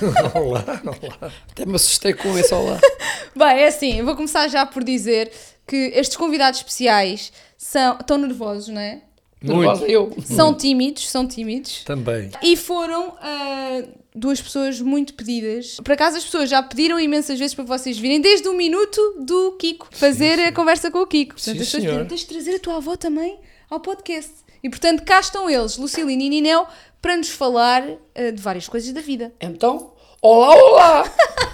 Olá, olá. Até me assustei com esse olá. Bem, é assim, eu vou começar já por dizer que estes convidados especiais estão nervosos, não é? Nervosa eu. São tímidos. Também. E foram duas pessoas muito pedidas. Por acaso as pessoas já pediram imensas vezes para vocês virem, desde o minuto do Kiko, fazer a conversa com o Kiko. Portanto, Sim, as pessoas senhor. pediram, tens de trazer a tua avó também ao podcast. E portanto cá estão eles, Lucilino e Ninel, para nos falar de várias coisas da vida. Então, olá!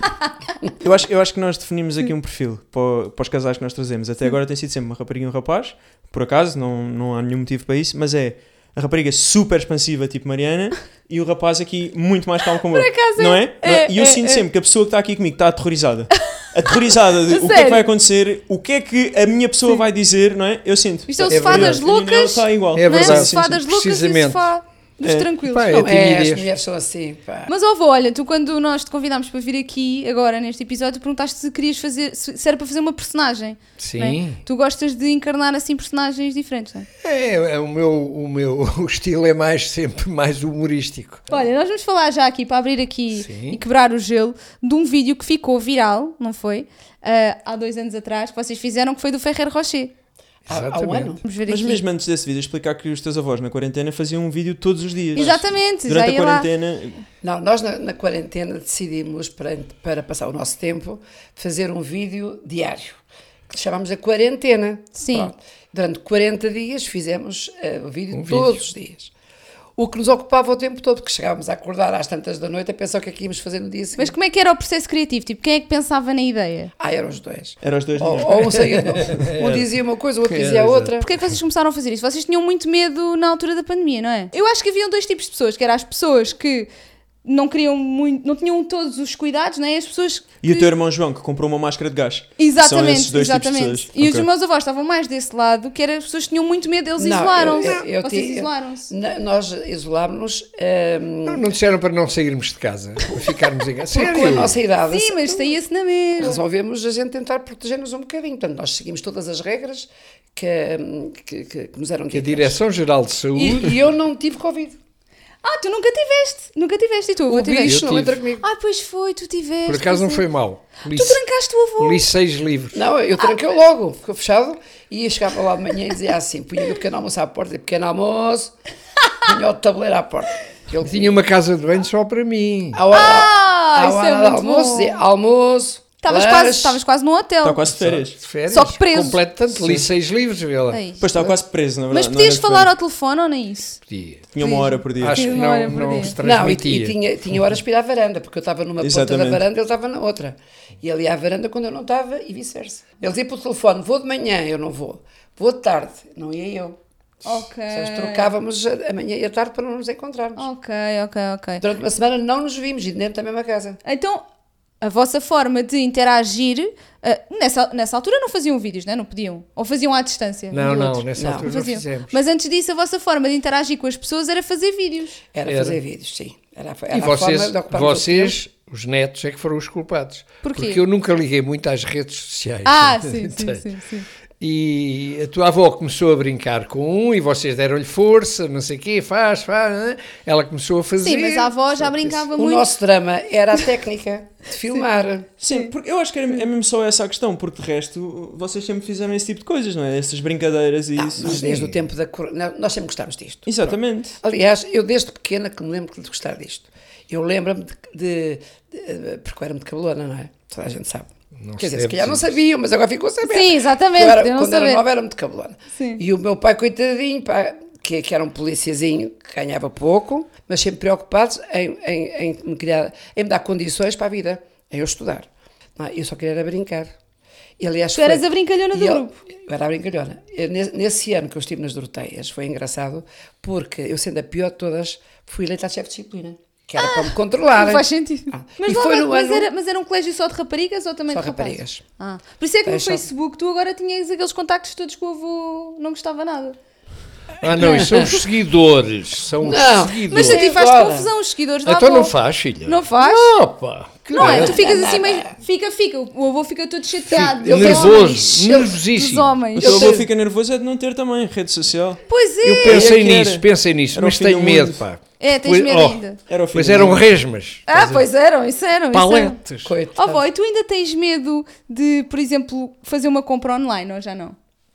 Eu acho que nós definimos aqui um perfil para os casais que nós trazemos. Até agora tem sido sempre uma rapariga e um rapaz, por acaso, não há nenhum motivo para isso, mas é a rapariga super expansiva, tipo Mariana, e o rapaz aqui muito mais calmo como eu. acaso Não é? E eu sinto sempre que a pessoa que está aqui comigo está aterrorizada. Aterrorizada de o que é sério? que vai acontecer, o que é que a minha pessoa vai dizer, não é? Eu sinto. Isto é o sofá das verdade. A Ninel loucas, está igual. É não é? verdade, O sofá das loucas e o precisamente. sofá dos tranquilos. Pá, Não é, as timidez. mulheres são assim, pá. Mas, ó, olha, tu quando nós te convidámos para vir aqui, agora neste episódio, tu perguntaste se querias fazer, se era para fazer uma personagem. Sim. Não é? Tu gostas de encarnar assim personagens diferentes, não é? O meu o estilo é sempre mais humorístico. Olha, nós vamos falar já aqui, para abrir aqui Sim. e quebrar o gelo, de um vídeo que ficou viral, não foi? Há 2 anos atrás, que vocês fizeram, que foi do Ferrer Rocher. Há um Exatamente. ano. Vamos ver Mas aqui. mesmo antes desse vídeo, explicar que os teus avós na quarentena faziam um vídeo todos os dias. Exatamente, Durante já a ia lá. quarentena. Não, nós na quarentena decidimos, para passar o nosso tempo, fazer um vídeo diário, que chamámos a quarentena. Sim. Pronto. Durante 40 dias fizemos o vídeo Um todos vídeo. os dias. O que nos ocupava o tempo todo, porque chegávamos a acordar às tantas da noite a pensar o que é que íamos fazer no dia seguinte. Mas como é que era o processo criativo? Tipo, quem é que pensava na ideia? Eram os dois. Eram os dois. Ou um saía, um dizia uma coisa, o outro Era, dizia a exato. outra. Porquê é que vocês começaram a fazer isso? Vocês tinham muito medo na altura da pandemia, não é? Eu acho que haviam 2 tipos de pessoas, que eram as pessoas que não queriam muito, não tinham todos os cuidados, não é? As pessoas que... E o teu irmão João, que comprou uma máscara de gás. São Exatamente, esses dois tipos de exatamente. pessoas. E os Ok. meus avós estavam mais desse lado, que eram as pessoas que tinham muito medo, eles Não, isolaram-se. eu Vocês tinha- isolaram-se. Nós isolámos-nos Não disseram para não sairmos de casa, para ficarmos em casa. com a Sério? nossa idade. Sim, mas saía-se na mesma. Resolvemos a gente tentar proteger-nos um bocadinho. Portanto, nós seguimos todas as regras que nos eram Que a ditas. Direção-Geral de Saúde... E eu não tive Covid. Ah, tu nunca tiveste. E tu, avô, O tiveste? bicho Eu não tive. entra comigo. Ah, pois foi, tu tiveste. Por acaso não pois é. foi mal. Li, Tu trancaste o avô. li 6 livros. Não, eu tranquei logo. Ficou fechado. E ia chegar para lá de manhã e dizia assim, punha o pequeno almoço à porta. Pequeno almoço. Punha o tabuleiro à porta. Ele Tinha uma casa de banho só para mim. À hora, Ah, à isso hora é do muito almoço, bom. dizia almoço. Estavas quase num hotel. Está quase de férias. De férias. Só que preso. Completo, tanto, li 6 livros, vê lá. Ei. Depois estava quase preso, na verdade. Mas não podias era de falar férias. ao telefone ou nem isso? Podia. Tinha uma hora por dia. Acho que Uma hora não, por não dia. se Não, e transmitia. tinha horas para ir à varanda, porque eu estava numa ponta da Exatamente. varanda e ele estava na outra. E ele ia à varanda quando eu não estava e vice-versa. Ele dizia pelo telefone, vou de manhã, eu não vou. Vou de tarde, não ia eu. Ok. Nós trocávamos a manhã e a tarde para não nos encontrarmos. Ok. Durante uma semana não nos vimos e dentro da mesma casa. Então, a vossa forma de interagir, nessa altura não faziam vídeos, não é? Não podiam? Ou faziam à distância? um Não, do não, outro? nessa Não, altura não Faziam. fizemos. Mas antes disso, a vossa forma de interagir com as pessoas era fazer vídeos. Era Era. fazer vídeos, sim. Era E a forma de ocuparmos o tempo. os netos, é que foram os culpados. Porquê? Porque eu nunca liguei muito às redes sociais. Ah, sim. E a tua avó começou a brincar com um e vocês deram-lhe força, não sei o quê, faz, né? Ela começou a fazer. Sim, mas a avó já brincava O muito. nosso drama era a técnica de filmar. Sim, porque eu acho que é mesmo só essa a questão, porque de resto vocês sempre fizeram esse tipo de coisas, não é? Essas brincadeiras e isso. Mas desde o tempo da corona, nós sempre gostámos disto. Exatamente. Aliás, eu desde pequena que me lembro de gostar disto. Eu lembro-me porque eu era muito cabelona, não é? Toda a gente sabe. Não Quer dizer, sei se calhar não dizer. sabiam, mas agora ficou a saber. Sim, exatamente, Eu eu não quando era saber. nova era muito cabelona. Sim. E o meu pai, coitadinho, pá, que era um policiazinho que ganhava pouco, mas sempre preocupado em me dar condições para a vida, em eu estudar. Não, eu só queria era brincar. E, aliás, Tu eras a brincalhona do grupo. Eu era a brincalhona. Nesse ano que eu estive nas Doroteias, foi engraçado, porque eu, sendo a pior de todas, fui eleita a chefe de disciplina, que era para me controlar. Não faz sentido. Ah, Mas, e lá, foi no mas, ano- mas era um colégio só de raparigas ou também Só de rapazes? raparigas. Ah, por isso é que no É só- Facebook tu agora tinhas aqueles contactos todos que o avô não gostava nada. Ah, não, isso são os seguidores. São Não, os seguidores. Mas a ti faz Agora. confusão os seguidores da Então avó. não faz, filha. Não faz? Opa, Não é? Claro. Tu ficas assim meio. Fica. O avô fica todo chateado. Fica Dos nervoso, homens. nervosíssimo. Dos homens. O teu avô fica nervoso é de não ter também rede social. Pois é. Eu pensei É que nisso, era. pensei nisso, Era o mas fim tenho do medo, mundo. pá. É, tens Pois- medo oh, ainda. Era o fim Pois do eram mundo. resmas. Ah, pois eram, isso eram. Paletes. Coitado. Oh, vó, e tu ainda tens medo de, por exemplo, fazer uma compra online ou já não?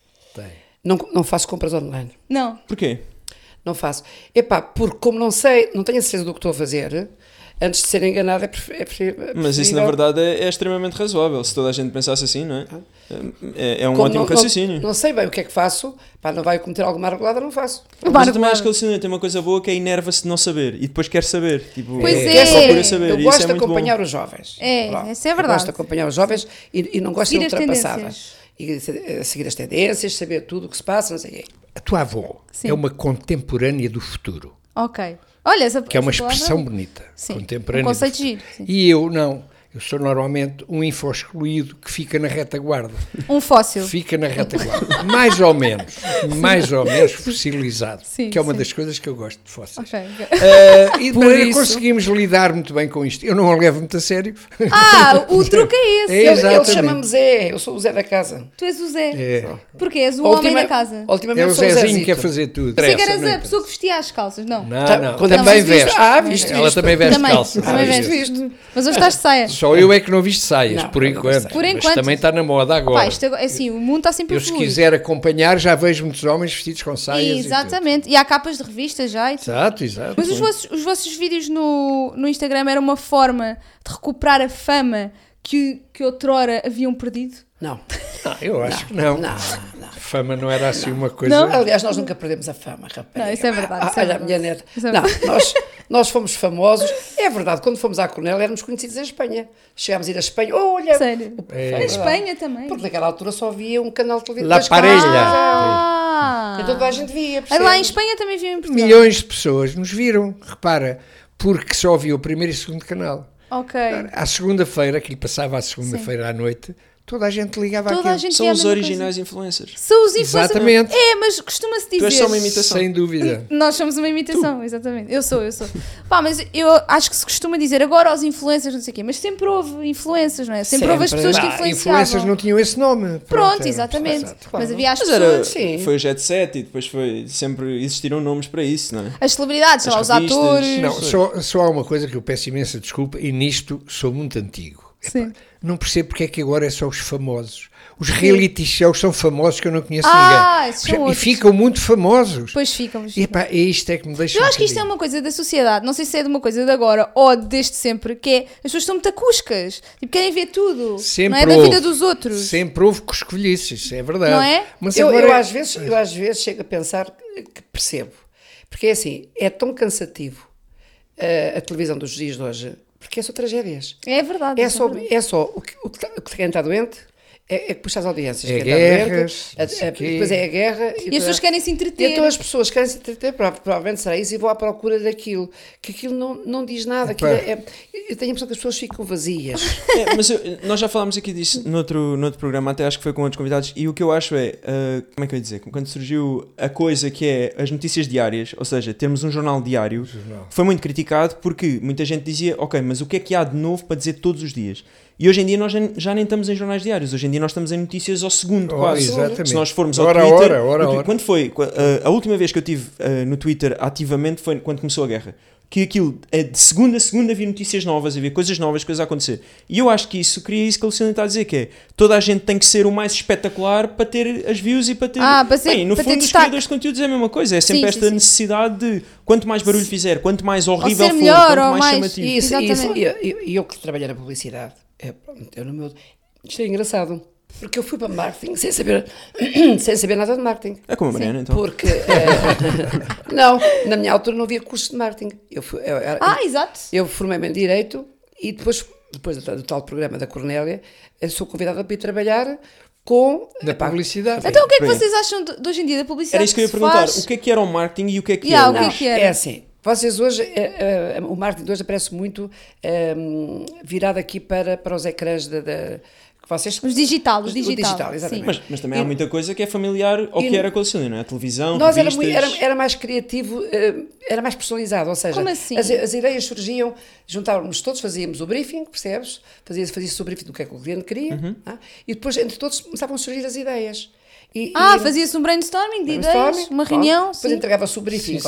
Não faço compras online. Não. Porquê? Não faço. Epá, porque como não sei, não tenho a certeza do que estou a fazer, antes de ser enganado é preferível. Mas isso na verdade é extremamente razoável. Se toda a gente pensasse assim, não é? É um Como ótimo raciocínio. Não sei bem o que é que faço, pá, não vai cometer alguma regulada, não faço. Mas eu também acho que ele tem uma coisa boa que é enerva-se de não saber e depois quer saber. Tipo, Pois é. Quer procura saber. saber. Eu e gosto isso é de muito acompanhar bom. os jovens. É, Pronto. isso é Eu verdade. gosto de acompanhar os jovens e não gosto de Seguir ser as ultrapassadas. tendências. E seguir as tendências, saber tudo o que se passa, não sei o quê. A tua avó Sim. é uma contemporânea do futuro, Ok. Olha, essa que é uma essa palavra- expressão bonita. Sim, Contemporânea um do conceito futuro. giro. Sim. E eu não. Eu sou normalmente um info-excluído que fica na retaguarda. Um fóssil. Fica na retaguarda. mais ou menos fossilizado. Sim, que é uma sim. das coisas que eu gosto de fósseis. Ok. E de Por maneira isso- conseguimos lidar muito bem com isto. Eu não o levo muito a sério. Ah, o truque é esse. É Ele exatamente. chama-me Zé, eu sou o Zé da casa. Tu és o Zé. É, Porquê? És o homem da casa. Ultimamente é o sou o Zezinho Zezito. que quer fazer tudo. Pensei que Interessa, eras não a interessa. pessoa que vestia as calças, não. Não, Tá, não. quando Também viste- veste. viste Ela isto. também veste Também, calças. também às veste. vezes. Mas hoje estás de saia. Só eu é que não viste saias, Não, por eu não enquanto. sei. Por Mas enquanto. também está na moda agora. Pá, isto é assim, o mundo está sempre Eu, a se fluir. quiser acompanhar, já vejo muitos homens vestidos com saias. Exatamente. E há capas de revistas já. E tudo. Exato, exato. Mas os vossos vídeos no Instagram era uma forma de recuperar a fama que outrora haviam perdido? Não. Não, eu acho que não. Não. Fama não era assim uma coisa. Não? Aliás, nós nunca perdemos a fama, rapaz. Não, isso é verdade, isso é Olha, a verdade. minha neta. Isso é Não, verdade. nós fomos famosos. É verdade, quando fomos à Cornélia éramos conhecidos em Espanha. Chegámos a ir à Espanha. Olha! Sério. É. Na Espanha também. Porque naquela altura só havia um canal de televisão. La dois canais de Parella. televisão. Ah! Então toda a gente via, Ah, percebes? lá em Espanha também viam em Portugal. Milhões de pessoas nos viram, repara, porque só havia o primeiro e o segundo canal. Ok. À segunda-feira, que lhe passava à segunda-feira à noite, toda a gente ligava Toda a àquilo. gente São via a os mesma originais influencers. coisa. São os influencers. Exatamente. É, mas costuma-se dizer. Tu és só uma imitação. Sem dúvida. Nós somos uma imitação, exatamente. Eu sou. Pá, mas eu acho que se costuma dizer agora aos influencers, não sei o quê, mas sempre houve influências, não é? Sempre houve as Sempre. pessoas que Ah, influenciavam. influências não tinham esse nome. Pronto, era- exatamente. exato. Mas havia as Mas pessoas, Sim. foi o Jet Set e depois sempre existiram nomes para isso, não é? as celebridades, sei lá, os As revistas. atores. Não, só há uma coisa que eu peço imensa desculpa, e nisto sou muito antigo. Sim. Não percebo porque é que agora é só os famosos. Os reality shows são famosos que eu não conheço Ah, esses ninguém. são E outros. ficam muito famosos. Depois ficam. E epá, é isto é que me deixa. Eu um acho que isto é bocadinho. uma coisa da sociedade, não sei se é de uma coisa de agora ou desde sempre, que é as pessoas estão muito cuscas, tipo, querem ver tudo, Sempre não é da houve. vida dos outros. Sempre houve coscovilhices, isso é verdade. Não é? Mas Eu, agora eu às vezes chego a pensar que percebo. Porque é assim, é tão cansativo a televisão dos dias de hoje, porque é só tragédias. É verdade. É isso só, verdade. é só o que quem está doente é que puxa as audiências. É quem está guerras, doente, não sei o quê. depois é a guerra. E as pessoas querem se E entreter. então as pessoas querem se entreter, provavelmente será isso, e vão à procura daquilo. Que aquilo não diz nada. Epá. Eu tenho a impressão que as pessoas ficam vazias. Mas nós já falámos aqui disso noutro programa, até acho que foi com outros convidados, e o que eu acho é, como é que eu ia dizer, quando surgiu a coisa que é as notícias diárias, ou seja, termos um jornal diário, foi muito criticado porque muita gente dizia, ok, mas o que é que há de novo para dizer todos os dias? E hoje em dia nós já nem estamos em jornais diários, hoje em dia nós estamos em notícias ao segundo, Oh, quase. exatamente. Se nós formos ao Hora a Twitter... hora, no Twi- hora. Quando foi? A última vez que eu estive no Twitter ativamente foi quando começou a guerra. Que aquilo, de segunda a segunda havia notícias novas, havia coisas novas, coisas a acontecer. E eu acho que isso cria isso que a Luciana está a dizer, que é toda a gente tem que ser o mais espetacular para ter as views e para ter... para ser- Bem, no para ter fundo, os destaque. criadores de conteúdos é a mesma coisa, é sempre Sim, esta sim, sim. necessidade de quanto mais barulho fizer, quanto mais horrível ser for, melhor quanto ou mais mais- chamativo. Isso, Exatamente. e eu que trabalhei na publicidade, eu no meu, isto é engraçado, porque eu fui para marketing sem saber nada de marketing. É como a Mariana, então. Porque, não, na minha altura não havia curso de marketing. Exato. Eu formei-me em Direito e depois do tal programa da Cornélia, eu sou convidada para ir trabalhar com... Na publicidade. Então o que é que Bem. vocês acham de hoje em dia da publicidade? Era isso que eu ia se perguntar, faz? o que é que era o marketing e o que é que Yeah, é o que é que era? É assim, Vocês hoje, o marketing de hoje aparece muito virado aqui para os ecrãs que vocês... Os digital, o digital, exatamente. Mas também há muita coisa que é familiar ao que era com a Cecília, não é? A televisão, Nós revistas... era mais criativo, era mais personalizado, ou seja, Como assim? as ideias surgiam, juntávamos todos, fazíamos o briefing, percebes? Fazia-se o briefing do que é que o cliente queria, e depois entre todos começavam a surgir as ideias. Fazia-se um brainstorming de brainstorming, ideias, uma reunião. Depois entregava-se o briefing.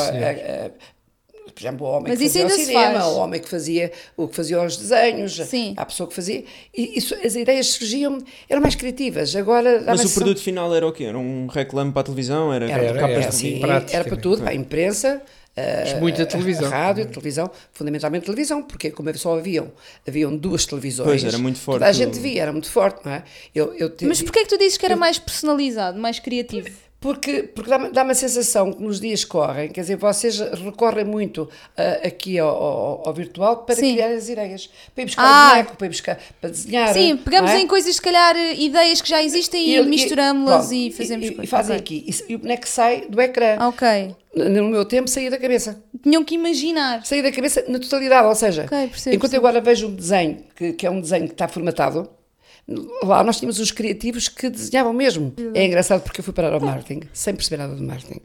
Por exemplo, o homem Mas que isso fazia o ainda se cinema, faz. o homem que fazia os desenhos, Sim. a pessoa que fazia. As ideias surgiam, eram mais criativas. Agora, Mas o produto final era o quê? Era um reclame para a televisão? Era capas de assim, revista? era para tudo, para a imprensa, muita televisão. a rádio, a televisão, fundamentalmente televisão, porque como só haviam 2 televisões, Pois, era muito forte. toda a gente via, era muito forte, não é? Mas porquê é que tu dizes que era mais personalizado, mais criativo? Porque dá-me a sensação que nos dias correm, quer dizer, vocês recorrem muito aqui ao virtual para Sim. criar as ideias, para ir buscar boneco, para ir buscar, para desenhar. Sim, pegamos não é? em coisas, se calhar, ideias que já existem e misturamos-las e fazemos e coisas. fazem Ok. aqui. E o boneco sai do ecrã. Ok. No meu tempo saía da cabeça. Tinham que imaginar. Saía da cabeça na totalidade, ou seja, Ok, percebo, enquanto eu agora vejo um desenho, que é um desenho que está formatado, lá nós tínhamos os criativos que desenhavam mesmo. É engraçado porque eu fui parar ao marketing, sem perceber nada de marketing.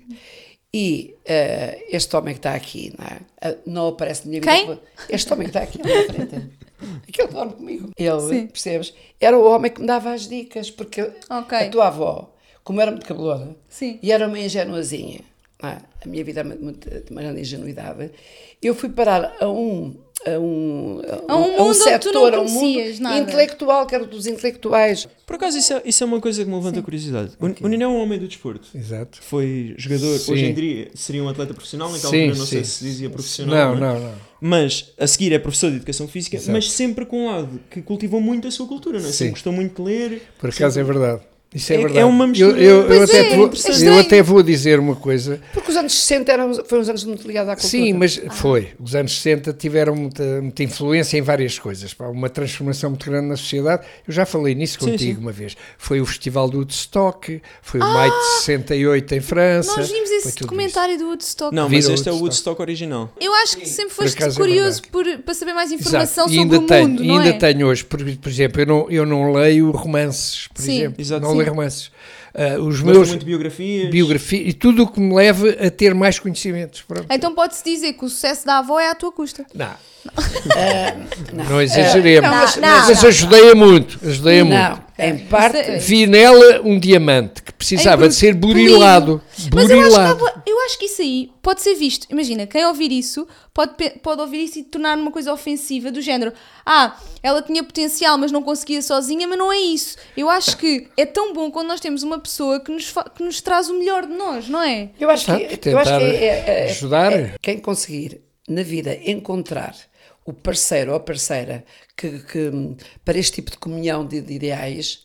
E este homem que está aqui, não aparece na minha vida. Quem? Este homem que está aqui à minha frente. Aquele que dorme comigo. Ele, Sim. percebes? Era o homem que me dava as dicas, porque Ok. a tua avó, como era muito cabelona, Sim. e era uma ingenuazinha, a minha vida é de uma grande ingenuidade, eu fui parar a um mundo onde tu não conhecias nada. intelectual, que era dos intelectuais. Por acaso, isso é uma coisa que me levanta a curiosidade. O Nino é um homem do desporto. Exato. Foi jogador, Sim. hoje em dia seria um atleta profissional, naquela Sim, altura não sei sim. se dizia profissional. Não. Mas a seguir é professor de educação física, Exato. mas sempre com um lado que cultivou muito a sua cultura, não é? Sim. Sempre gostou muito de ler. Por acaso é verdade. Isso é É verdade. uma mistura. Eu até vou dizer uma coisa. Porque os anos 60 foram uns anos muito ligados à cultura. Sim, mas foi. Os anos 60 tiveram muita influência em várias coisas. Pá, uma transformação muito grande na sociedade. Eu já falei nisso Sim, contigo sim. uma vez. Foi o Festival do Woodstock, foi o Maio de 68 em França. Nós vimos foi esse tudo documentário do Woodstock. Não, mas Viram este é o Woodstock. Woodstock original. Eu acho que sempre foste acaso é curioso para saber mais informação Exato. E sobre ainda o tenho, mundo, e não ainda é? tenho hoje, por exemplo, eu não leio romances, por Sim. exemplo. Exato, Não sim. leio romances. Os Gosto meus muito de biografias. biografia e tudo o que me leva a ter mais conhecimentos. Pronto. Então pode-se dizer que o sucesso da avó é à tua custa. Não exageremos. Mas não. ajudei-a muito. Não, em parte. Vi nela um diamante que precisava de ser burilado. Mas eu acho que isso aí pode ser visto. Imagina, quem ouvir isso pode ouvir isso e tornar uma coisa ofensiva do género. Ela tinha potencial, mas não conseguia sozinha, mas não é isso. Eu acho que é tão bom quando nós temos uma pessoa que nos traz o melhor de nós, não é? Eu acho que é ajudar. quem conseguir na vida encontrar o parceiro ou a parceira que para este tipo de comunhão de ideais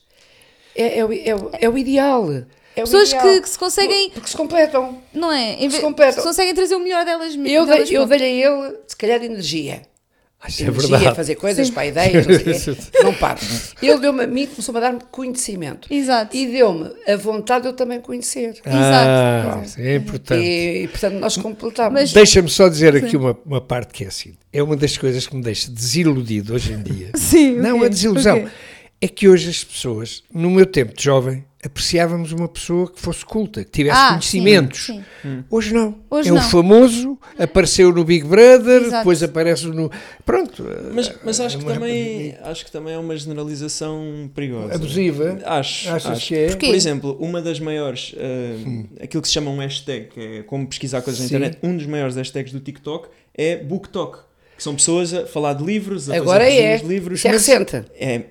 é o ideal. É o Pessoas ideal. que se conseguem, Porque se completam. não é? se completam. Que conseguem trazer o melhor delas Eu delas dei-lhe próprias. a ele, se calhar, energia. Isso é Energia, verdade. fazer coisas para ideias, não sei o quê. Não paro. Ele deu-me a mim, começou-me a dar-me conhecimento. Exato. E deu-me a vontade de eu também conhecer. Exato. É importante. E portanto, nós completamos. Mas- Deixa-me só dizer aqui uma parte que é assim. É uma das coisas que me deixa desiludido hoje em dia. Sim, o Não, quê? a desilusão. O quê? É que hoje as pessoas, no meu tempo de jovem, apreciávamos uma pessoa que fosse culta, que tivesse conhecimentos. sim. Hoje não. Hoje é não. o famoso, apareceu no Big Brother, Exato. depois aparece no... Pronto. Mas acho que uma- também é uma generalização perigosa. Abusiva. Acho. Achas que é? Porquê? Por exemplo, uma das maiores, aquilo que se chama um hashtag, que é como pesquisar coisas na Sim. internet, um dos maiores hashtags do TikTok é BookTok, que são pessoas a falar de livros, a Agora fazer é. resumos de livros. Isso é recente.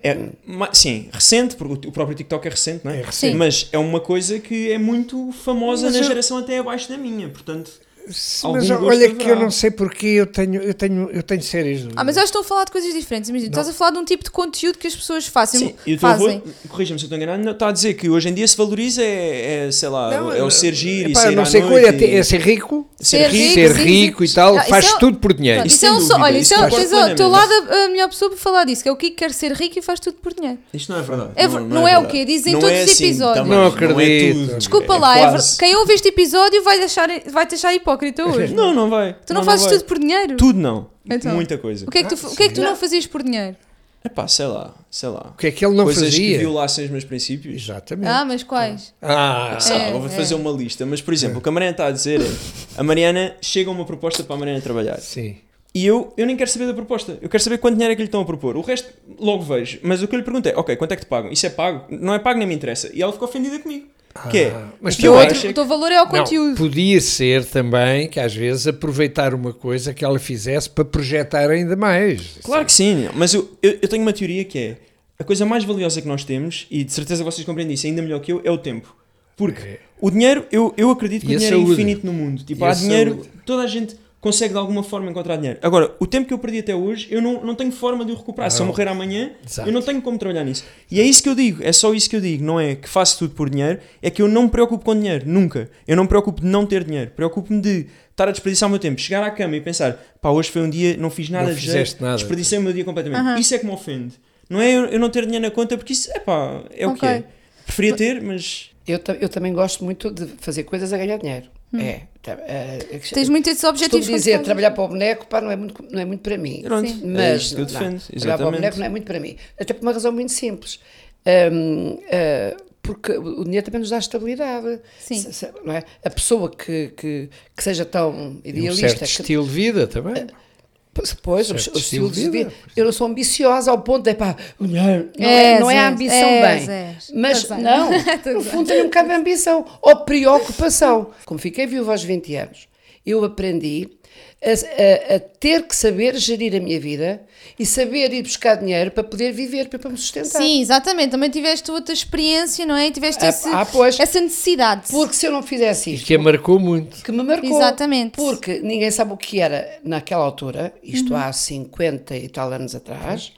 Sim, recente, porque o próprio TikTok é recente, não é? Sim. Mas é uma coisa que é muito famosa Mas na eu- geração até abaixo da minha, portanto... algum Mas gosto olha que haverá. eu não sei porque eu tenho sérias dúvidas. Mas eu acho que estão a falar de coisas diferentes. Imagina, estás a falar de um tipo de conteúdo que as pessoas Sim, e o teu avô, fazem. corrija-me se eu estou enganado, não, está a dizer que hoje em dia se valoriza sei lá, é o ser giro e Epá, sair não à sei noite qual é ser rico, Ser rico, ser sim, rico sim. e tal, Isso faz é- tudo por dinheiro. Pronto, Isso isso é sem um só. dúvida, Olha, isso isso é, concordo tens ao teu lado plenamente. a melhor pessoa para falar disso, que é o Kiko quer ser rico e faz tudo por dinheiro. Isto não é verdade. Não é o verdade. quê? Dizem Não todos é os assim episódios. também, Não é acredito. tudo. Desculpa É lá, quase. quem ouve este episódio vai te achar hipócrita. hipócrita hoje. Não, não vai. Tu não fazes vai. tudo por dinheiro? Tudo não. Então, Muita coisa. O que é que tu não fazias por dinheiro? Epá, sei lá. O que é que ele não Coisas fazia? que violassem os meus princípios. Exatamente. Ah, mas quais? Sei lá, vou fazer uma lista. Mas, por exemplo, o que a Mariana está a dizer é... A Mariana chega a uma proposta para a Mariana trabalhar. Sim. E eu nem quero saber da proposta. Eu quero saber quanto dinheiro é que lhe estão a propor. O resto, logo vejo. Mas o que eu lhe pergunto é, ok, quanto é que te pagam? Isso é pago? Não é pago, nem me interessa. E ela ficou ofendida comigo. Que é? Mas o que tu eu outro- acho é O que- teu valor é ao Não, conteúdo. podia ser também que às vezes aproveitar uma coisa que ela fizesse para projetar ainda mais. Claro que sim, mas eu tenho uma teoria que é a coisa mais valiosa que nós temos, e de certeza vocês compreendem isso ainda melhor que eu, é o tempo. Porque o dinheiro, eu acredito que E o a dinheiro é saúde. infinito no mundo. Tipo, E há a dinheiro, saúde. toda a gente consegue de alguma forma encontrar dinheiro. Agora, o tempo que eu perdi até hoje, eu não tenho forma de o recuperar. Se eu Não. morrer amanhã, Exato. eu não tenho como trabalhar nisso. E é isso que eu digo, é só isso que eu digo. Não é que faço tudo por dinheiro, é que eu não me preocupo com dinheiro, nunca. Eu não me preocupo de não ter dinheiro. Preocupo-me de estar a desperdiçar o meu tempo, chegar à cama e pensar, pá, hoje foi um dia, não fiz nada Não de fizeste jeito, nada. desperdicei o meu dia completamente. Isso é que me ofende. Não é eu não ter dinheiro na conta, porque isso, epá, é o que Ok. é. Preferia ter, mas... Eu também gosto muito de fazer coisas a ganhar dinheiro. Tens muito esses Costumo objetivos. quando dizer, fazes. trabalhar para o boneco, pá, não é muito para mim. Pronto, Sim. é Mas isto que eu defendo, trabalhar para o exatamente. boneco não é muito para mim. Até por uma razão muito simples. Porque o dinheiro também nos dá estabilidade. Sim. Não é? A pessoa que seja tão E um idealista... certo que- estilo de vida também. Pois, certo o estilo estilo de de vida. vida. Eu não sou ambiciosa ao ponto de, pá, o dinheiro não é a ambição bem. Mas, Estás bem. não, Estás no bem. fundo tem um bocado de ambição. Ou preocupação. Como fiquei viúva aos 20 anos, eu aprendi a ter que saber gerir a minha vida e saber ir buscar dinheiro para poder viver, para me sustentar. Sim, exatamente. Também tiveste outra experiência, não é? E tiveste Pois. essa necessidade. Porque se eu não fizesse isto, Que a marcou muito. que me marcou. Exatamente. Porque ninguém sabe o que era naquela altura, isto há 50 e tal anos atrás.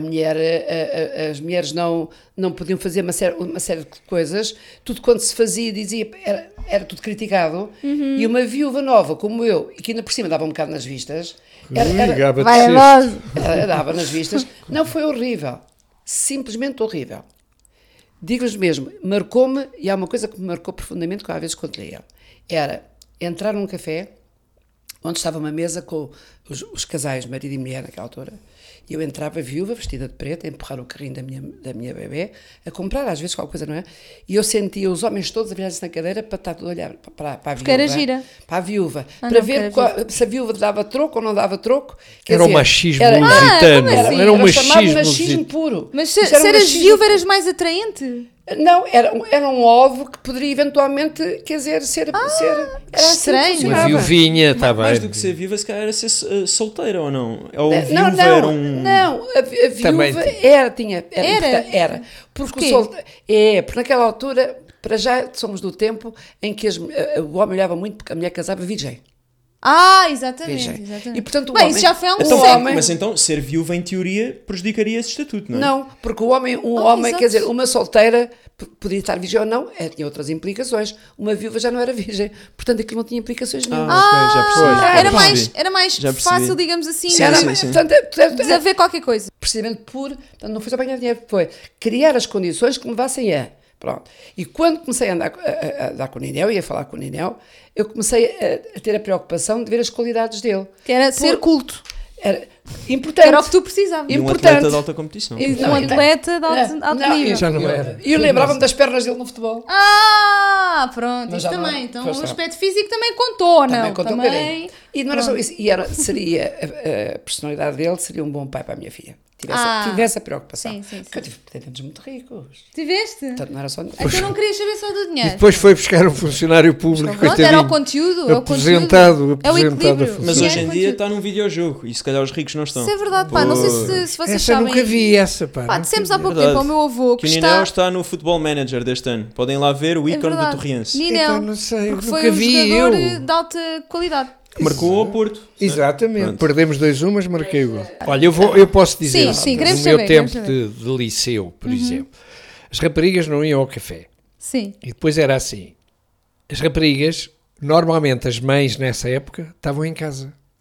As mulheres não podiam fazer uma série de coisas. Tudo quanto se fazia, dizia, era tudo criticado. E uma viúva nova como eu, e que ainda por cima dava um bocado nas vistas, Gaba de Vai cesto. logo. dava nas vistas, não, foi horrível. Simplesmente horrível. Digo-lhes mesmo, marcou-me, e há uma coisa que me marcou profundamente, que eu às vezes conto-lhe a ele, era entrar num café, onde estava uma mesa com os casais, marido e mulher naquela altura, e eu entrava viúva, vestida de preto, a empurrar o carrinho da minha bebê, a comprar às vezes qualquer coisa, não é? E eu sentia os homens todos a virar-se na cadeira para estar a olhar para a viúva. Porque era gira. Para a viúva. Ah, para não, ver porque era se a viúva dava troco ou não dava troco. Quer Era um dizer, machismo era- lusitano. como assim? Era um chamado machismo machismo lusitano. puro. Mas Isto se era um eras machismo viúva, puro. eras mais atraente. Não, era um ovo que poderia eventualmente, quer dizer, ser era assim estranho. que Uma funcionava. viuvinha, está Mais bem. do que ser viva, se calhar era ser solteira ou não? Ou Não, viúva era um... a viúva Também era Era? importante, era. Porque Porquê? porque naquela altura, para já somos do tempo em que o homem olhava muito porque a mulher casava virgem. Ah, exatamente. Virgem. exatamente. E portanto o Bem, homem, isso já foi há um Então, século. homem- mas então, ser viúva, em teoria, prejudicaria esse estatuto, não é? Não, porque o homem, exato. quer dizer, uma solteira podia estar virgem ou não, tinha outras implicações. Uma viúva já não era virgem, portanto aquilo não tinha implicações nenhuma. ok, já percebi. Ah, já era percebi. era mais Já percebi. fácil, digamos assim, Sim, era sim, sim. Portanto, desaver qualquer coisa. precisamente portanto, não foi só ganhar dinheiro, foi criar as condições que me levassem a. Pronto. E quando comecei a andar com o Ninel, ia falar com o Ninel, eu comecei a ter a preocupação de ver as qualidades dele. Que era ser culto. Era importante. Era o que tu precisavas. E um importante. atleta de alta competição. E- Um atleta de alto Não, nível. Já não era. E eu lembrava-me das pernas dele no futebol. Ah, pronto. Mas Isto já não- também. Então pois o não. aspecto físico também contou, não? Também contou um Também. bocadinho. E não era só isso. Seria a personalidade dele seria um bom pai para a minha filha. Tivesse a preocupação. Sim, sim, Porque eu sim. tive pretendentes muito ricos. Tiveste? Portanto, não era só. Então não querias saber só do E dinheiro. depois foi buscar um funcionário público, Pronto, era o coitadinho. conteúdo. É o Aposentado, conteúdo. É o aposentado a equilíbrio. funcionar. Mas Sim, hoje é em dia conteúdo. está num videojogo e se calhar os ricos não estão. Isso é verdade, pá. Não sei se vocês Essa sabem. nunca vi, essa, pá. Pá, nunca dissemos vi. há pouco Verdade. tempo ao meu avô Que que o Ninel está... está no Futebol Manager deste ano. Podem lá ver o É ícone do verdade. Torriense. Ninel. Epá, não sei, Porque nunca foi um vi jogador eu. de alta qualidade. Que marcou ao Porto. Exatamente, Pronto. perdemos 2-1, mas marquei o gol. Olha, eu posso dizer, Sim, queremos no meu saber, tempo queremos de liceu, por exemplo, as raparigas não iam ao café. Sim. E depois era assim, as raparigas, normalmente as mães nessa época, estavam em casa.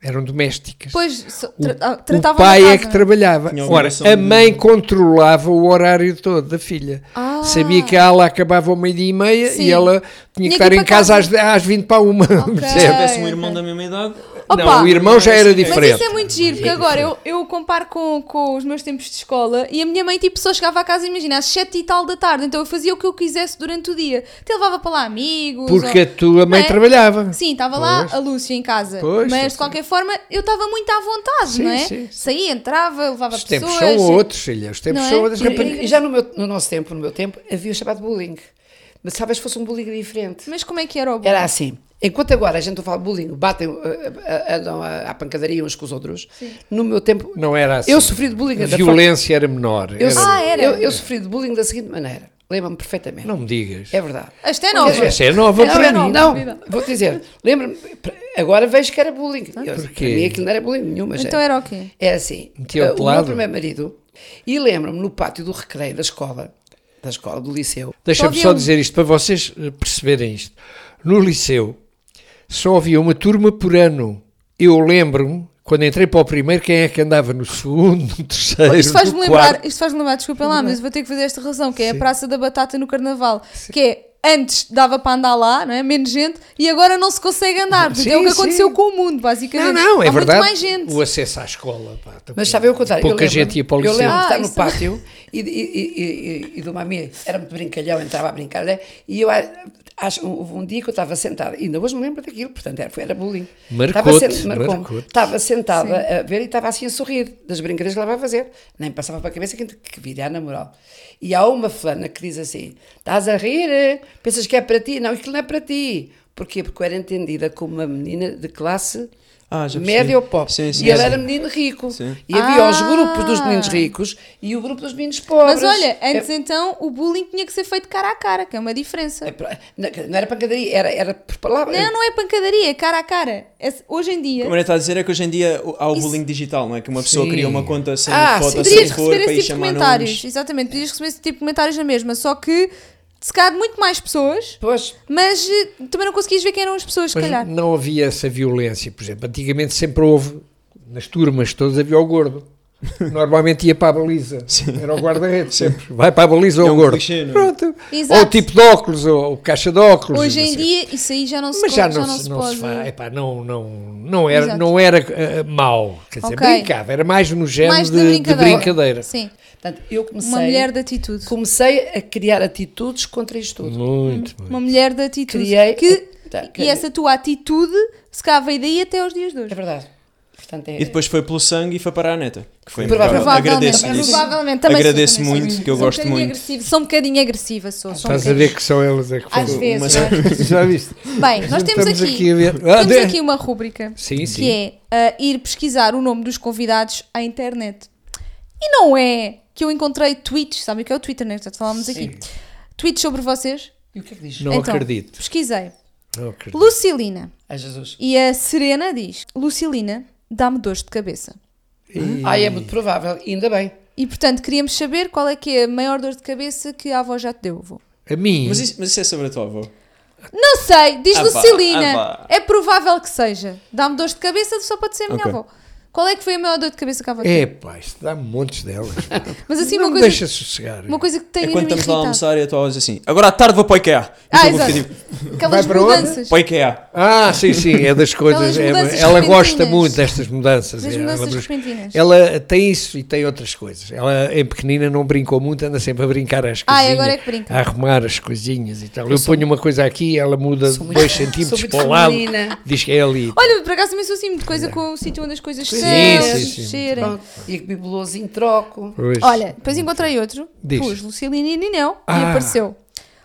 Eram domésticas. Pois, O tratavam pai da é casa. que trabalhava. Tinha a Ora, obrigação a de- mãe controlava o horário todo da filha. Ah. Sabia que a aula acabava ao 12:30 Sim. e ela tinha que Tinha que estar ir em para casa casa. às 20 para 1. Ok. Se tivesse um irmão da mesma idade, Opa, Não, o irmão já era mas diferente. isso é muito giro, porque agora eu comparo com os meus tempos de escola e a minha mãe tipo só chegava a casa, imagina, às 7 e tal da tarde, então eu fazia o que eu quisesse durante o dia. Até levava para lá amigos. Porque ou... a tua mãe Não é? trabalhava. Sim, estava lá Pois. a Lúcia em casa. Pois, mas sim, de qualquer forma eu estava muito à vontade, Sim, não é? sim, sim. Saía, entrava, levava Os tempos pessoas. são outros, filha. Os tempos Não é? são outros. E já no meu tempo, havia o chamado bullying. Mas talvez fosse um bullying diferente. Mas como é que era o bullying? Era assim. Enquanto agora a gente fala de bullying, batem andam à pancadaria uns com os outros, no meu tempo, Não era assim. eu sofri de bullying A da violência era menor. Eu, Era- eu sofri de bullying da seguinte maneira. Lembro-me perfeitamente. Não me digas. É verdade. Esta é nova. Essa é nova Não, para não, mim. não, vou-te dizer. Lembro-me, agora vejo que era bullying. Para Porquê? mim aquilo não era bullying nenhum, mas Então era o quê? era assim. Metia-o de O lado? meu primeiro marido, e lembro-me no pátio do recreio da escola, do liceu, Deixa-me Só só havia um. dizer isto para vocês perceberem isto. No liceu só havia uma turma por ano. Eu lembro-me, quando entrei para o primeiro, quem é que andava no segundo, no terceiro, Isto faz-me no lembrar, quarto. desculpem lá, mas vou ter que fazer esta relação, que é a Sim. Praça da Batata no Carnaval, que é antes dava para andar lá, não é? Menos gente, e agora não se consegue andar. Portanto, é o que Sim, aconteceu sim. com o mundo, basicamente. Não, é Há verdade. muito mais gente. O acesso à escola. Pá, mas sabe eu contar. Pouca gente ia para o Eu liceu. lembro de estar no isso- pátio e de uma amiga, era muito brincalhão, entrava a brincar, né? E eu acho, houve um dia que eu estava sentada, ainda hoje me lembro daquilo, portanto era bullying. Marcou-te, Marcou-me. marcou-te. Estava sentada a ver e estava assim a sorrir das brincadeiras que ela vai fazer. Nem passava para a cabeça que viria na moral. E há uma fulana que diz assim: estás a rir? Pensas que é para ti? Não, aquilo não é para ti. Porquê? Porque eu era entendida como uma menina de classe já percebi. média ou pop. Sim, sim, e ele sim. era menino rico. Sim. E havia os Ah. grupos dos meninos ricos e o grupo dos meninos pobres. Mas olha, antes então o bullying tinha que ser feito cara a cara, que é uma diferença. Não era pancadaria, era por palavras. Não é pancadaria, é cara a cara. Hoje em dia. Como ele está a dizer é que hoje em dia há o Isso- bullying digital, não é? Que uma pessoa Sim. cria uma conta sem Ah, foto, sim. sem Podias cor, receber para ir esse tipo de chamar comentários, nomes. exatamente, podias receber esse tipo de comentários na mesma, só que se calhar de muito mais pessoas, Pois, mas também não conseguias ver quem eram as pessoas, se Mas calhar. não havia essa violência, por exemplo. Antigamente sempre houve, nas turmas todas havia o gordo. Normalmente ia para a baliza. Era o guarda-redes sempre. Vai para a baliza ou É o um gordo. clichê, não é? Pronto. Exato. Ou o tipo de óculos, ou caixa de óculos. Hoje não em sei. dia, isso aí já não se Mas pode. já Já não, não se, se não pode. se faz. Epá, não era, Exato. não era mau. Quer dizer, Ok. brincava. Era mais no género Mais de brincadeira. Sim, portanto, eu comecei, uma mulher de atitude. comecei a criar atitudes contra isto tudo. Muito, muito. Uma mulher de atitude. Criei- Tá, E essa tua atitude se cá veio daí até aos dias de hoje. É verdade. Portanto, E depois foi pelo sangue e foi para a neta. Que foi Provavelmente. impecável. Agradeço Provavelmente. isso. Provavelmente. Também Agradeço sou, também muito, sou. que eu Sou gosto um bocadinho muito. agressiva, sou um bocadinho agressiva, sou. um Estás a ver que são elas é que Às fazem. vezes. Mas- não é? Já viste? Bem, nós temos Estamos aqui, a ver. temos aqui uma rúbrica Sim, sim. que é ir pesquisar o nome dos convidados à internet. E não é que eu encontrei tweets, sabem o que é o Twitter, né? Já falámos aqui. Tweets sobre vocês. E o que é que diz? Não Então, acredito. Pesquisei. Não acredito. Lucilina. Ai, Jesus. E a Serena diz: Lucilina, dá-me dores de cabeça. Ai, é muito provável. Ainda bem. E portanto, queríamos saber qual é que é a maior dor de cabeça que a avó já te deu, avô. A mim. Mas isso é sobre a tua avó. Não sei, diz Ah, vá, Lucilina. ah, vá. É provável que seja. Dá-me dores de cabeça, só pode ser a minha Ok. avó. Qual é que foi a maior dor de cabeça que a avó te deu? É, pá, isto dá montes delas. Mas assim, não uma me coisa, deixa sossegar. uma coisa que tem É quando me estamos lá a irritado. almoçar e a tua avó diz assim: agora à tarde vou para o IKEA. Ah, Então eu exato. fico tipo, Aquelas Vai para onde? mudanças. para o IKEA. Ah, sim, sim, é das coisas. Aquelas mudanças Ela gosta repentinas. muito destas mudanças. Das É, mudanças ela, repentinas. ela tem isso e tem outras coisas. Ela, em pequenina, não brincou muito, anda sempre a brincar às Ah, coisinhas. agora é que brinca. A arrumar as coisinhas e tal. Eu ponho uma coisa aqui, ela muda Sou muito- 2 sou centímetros muito para o lado, feminina. diz que é ali. Olha, por acaso também sou assim, de coisa com o sítio onde as coisas Sim, se sim, sim. cheirem. Pronto. E que bibelôzinho troco. Pois. Olha, depois encontrei outro. Diz. Pus Lucilina e Ninel e Ah. apareceu.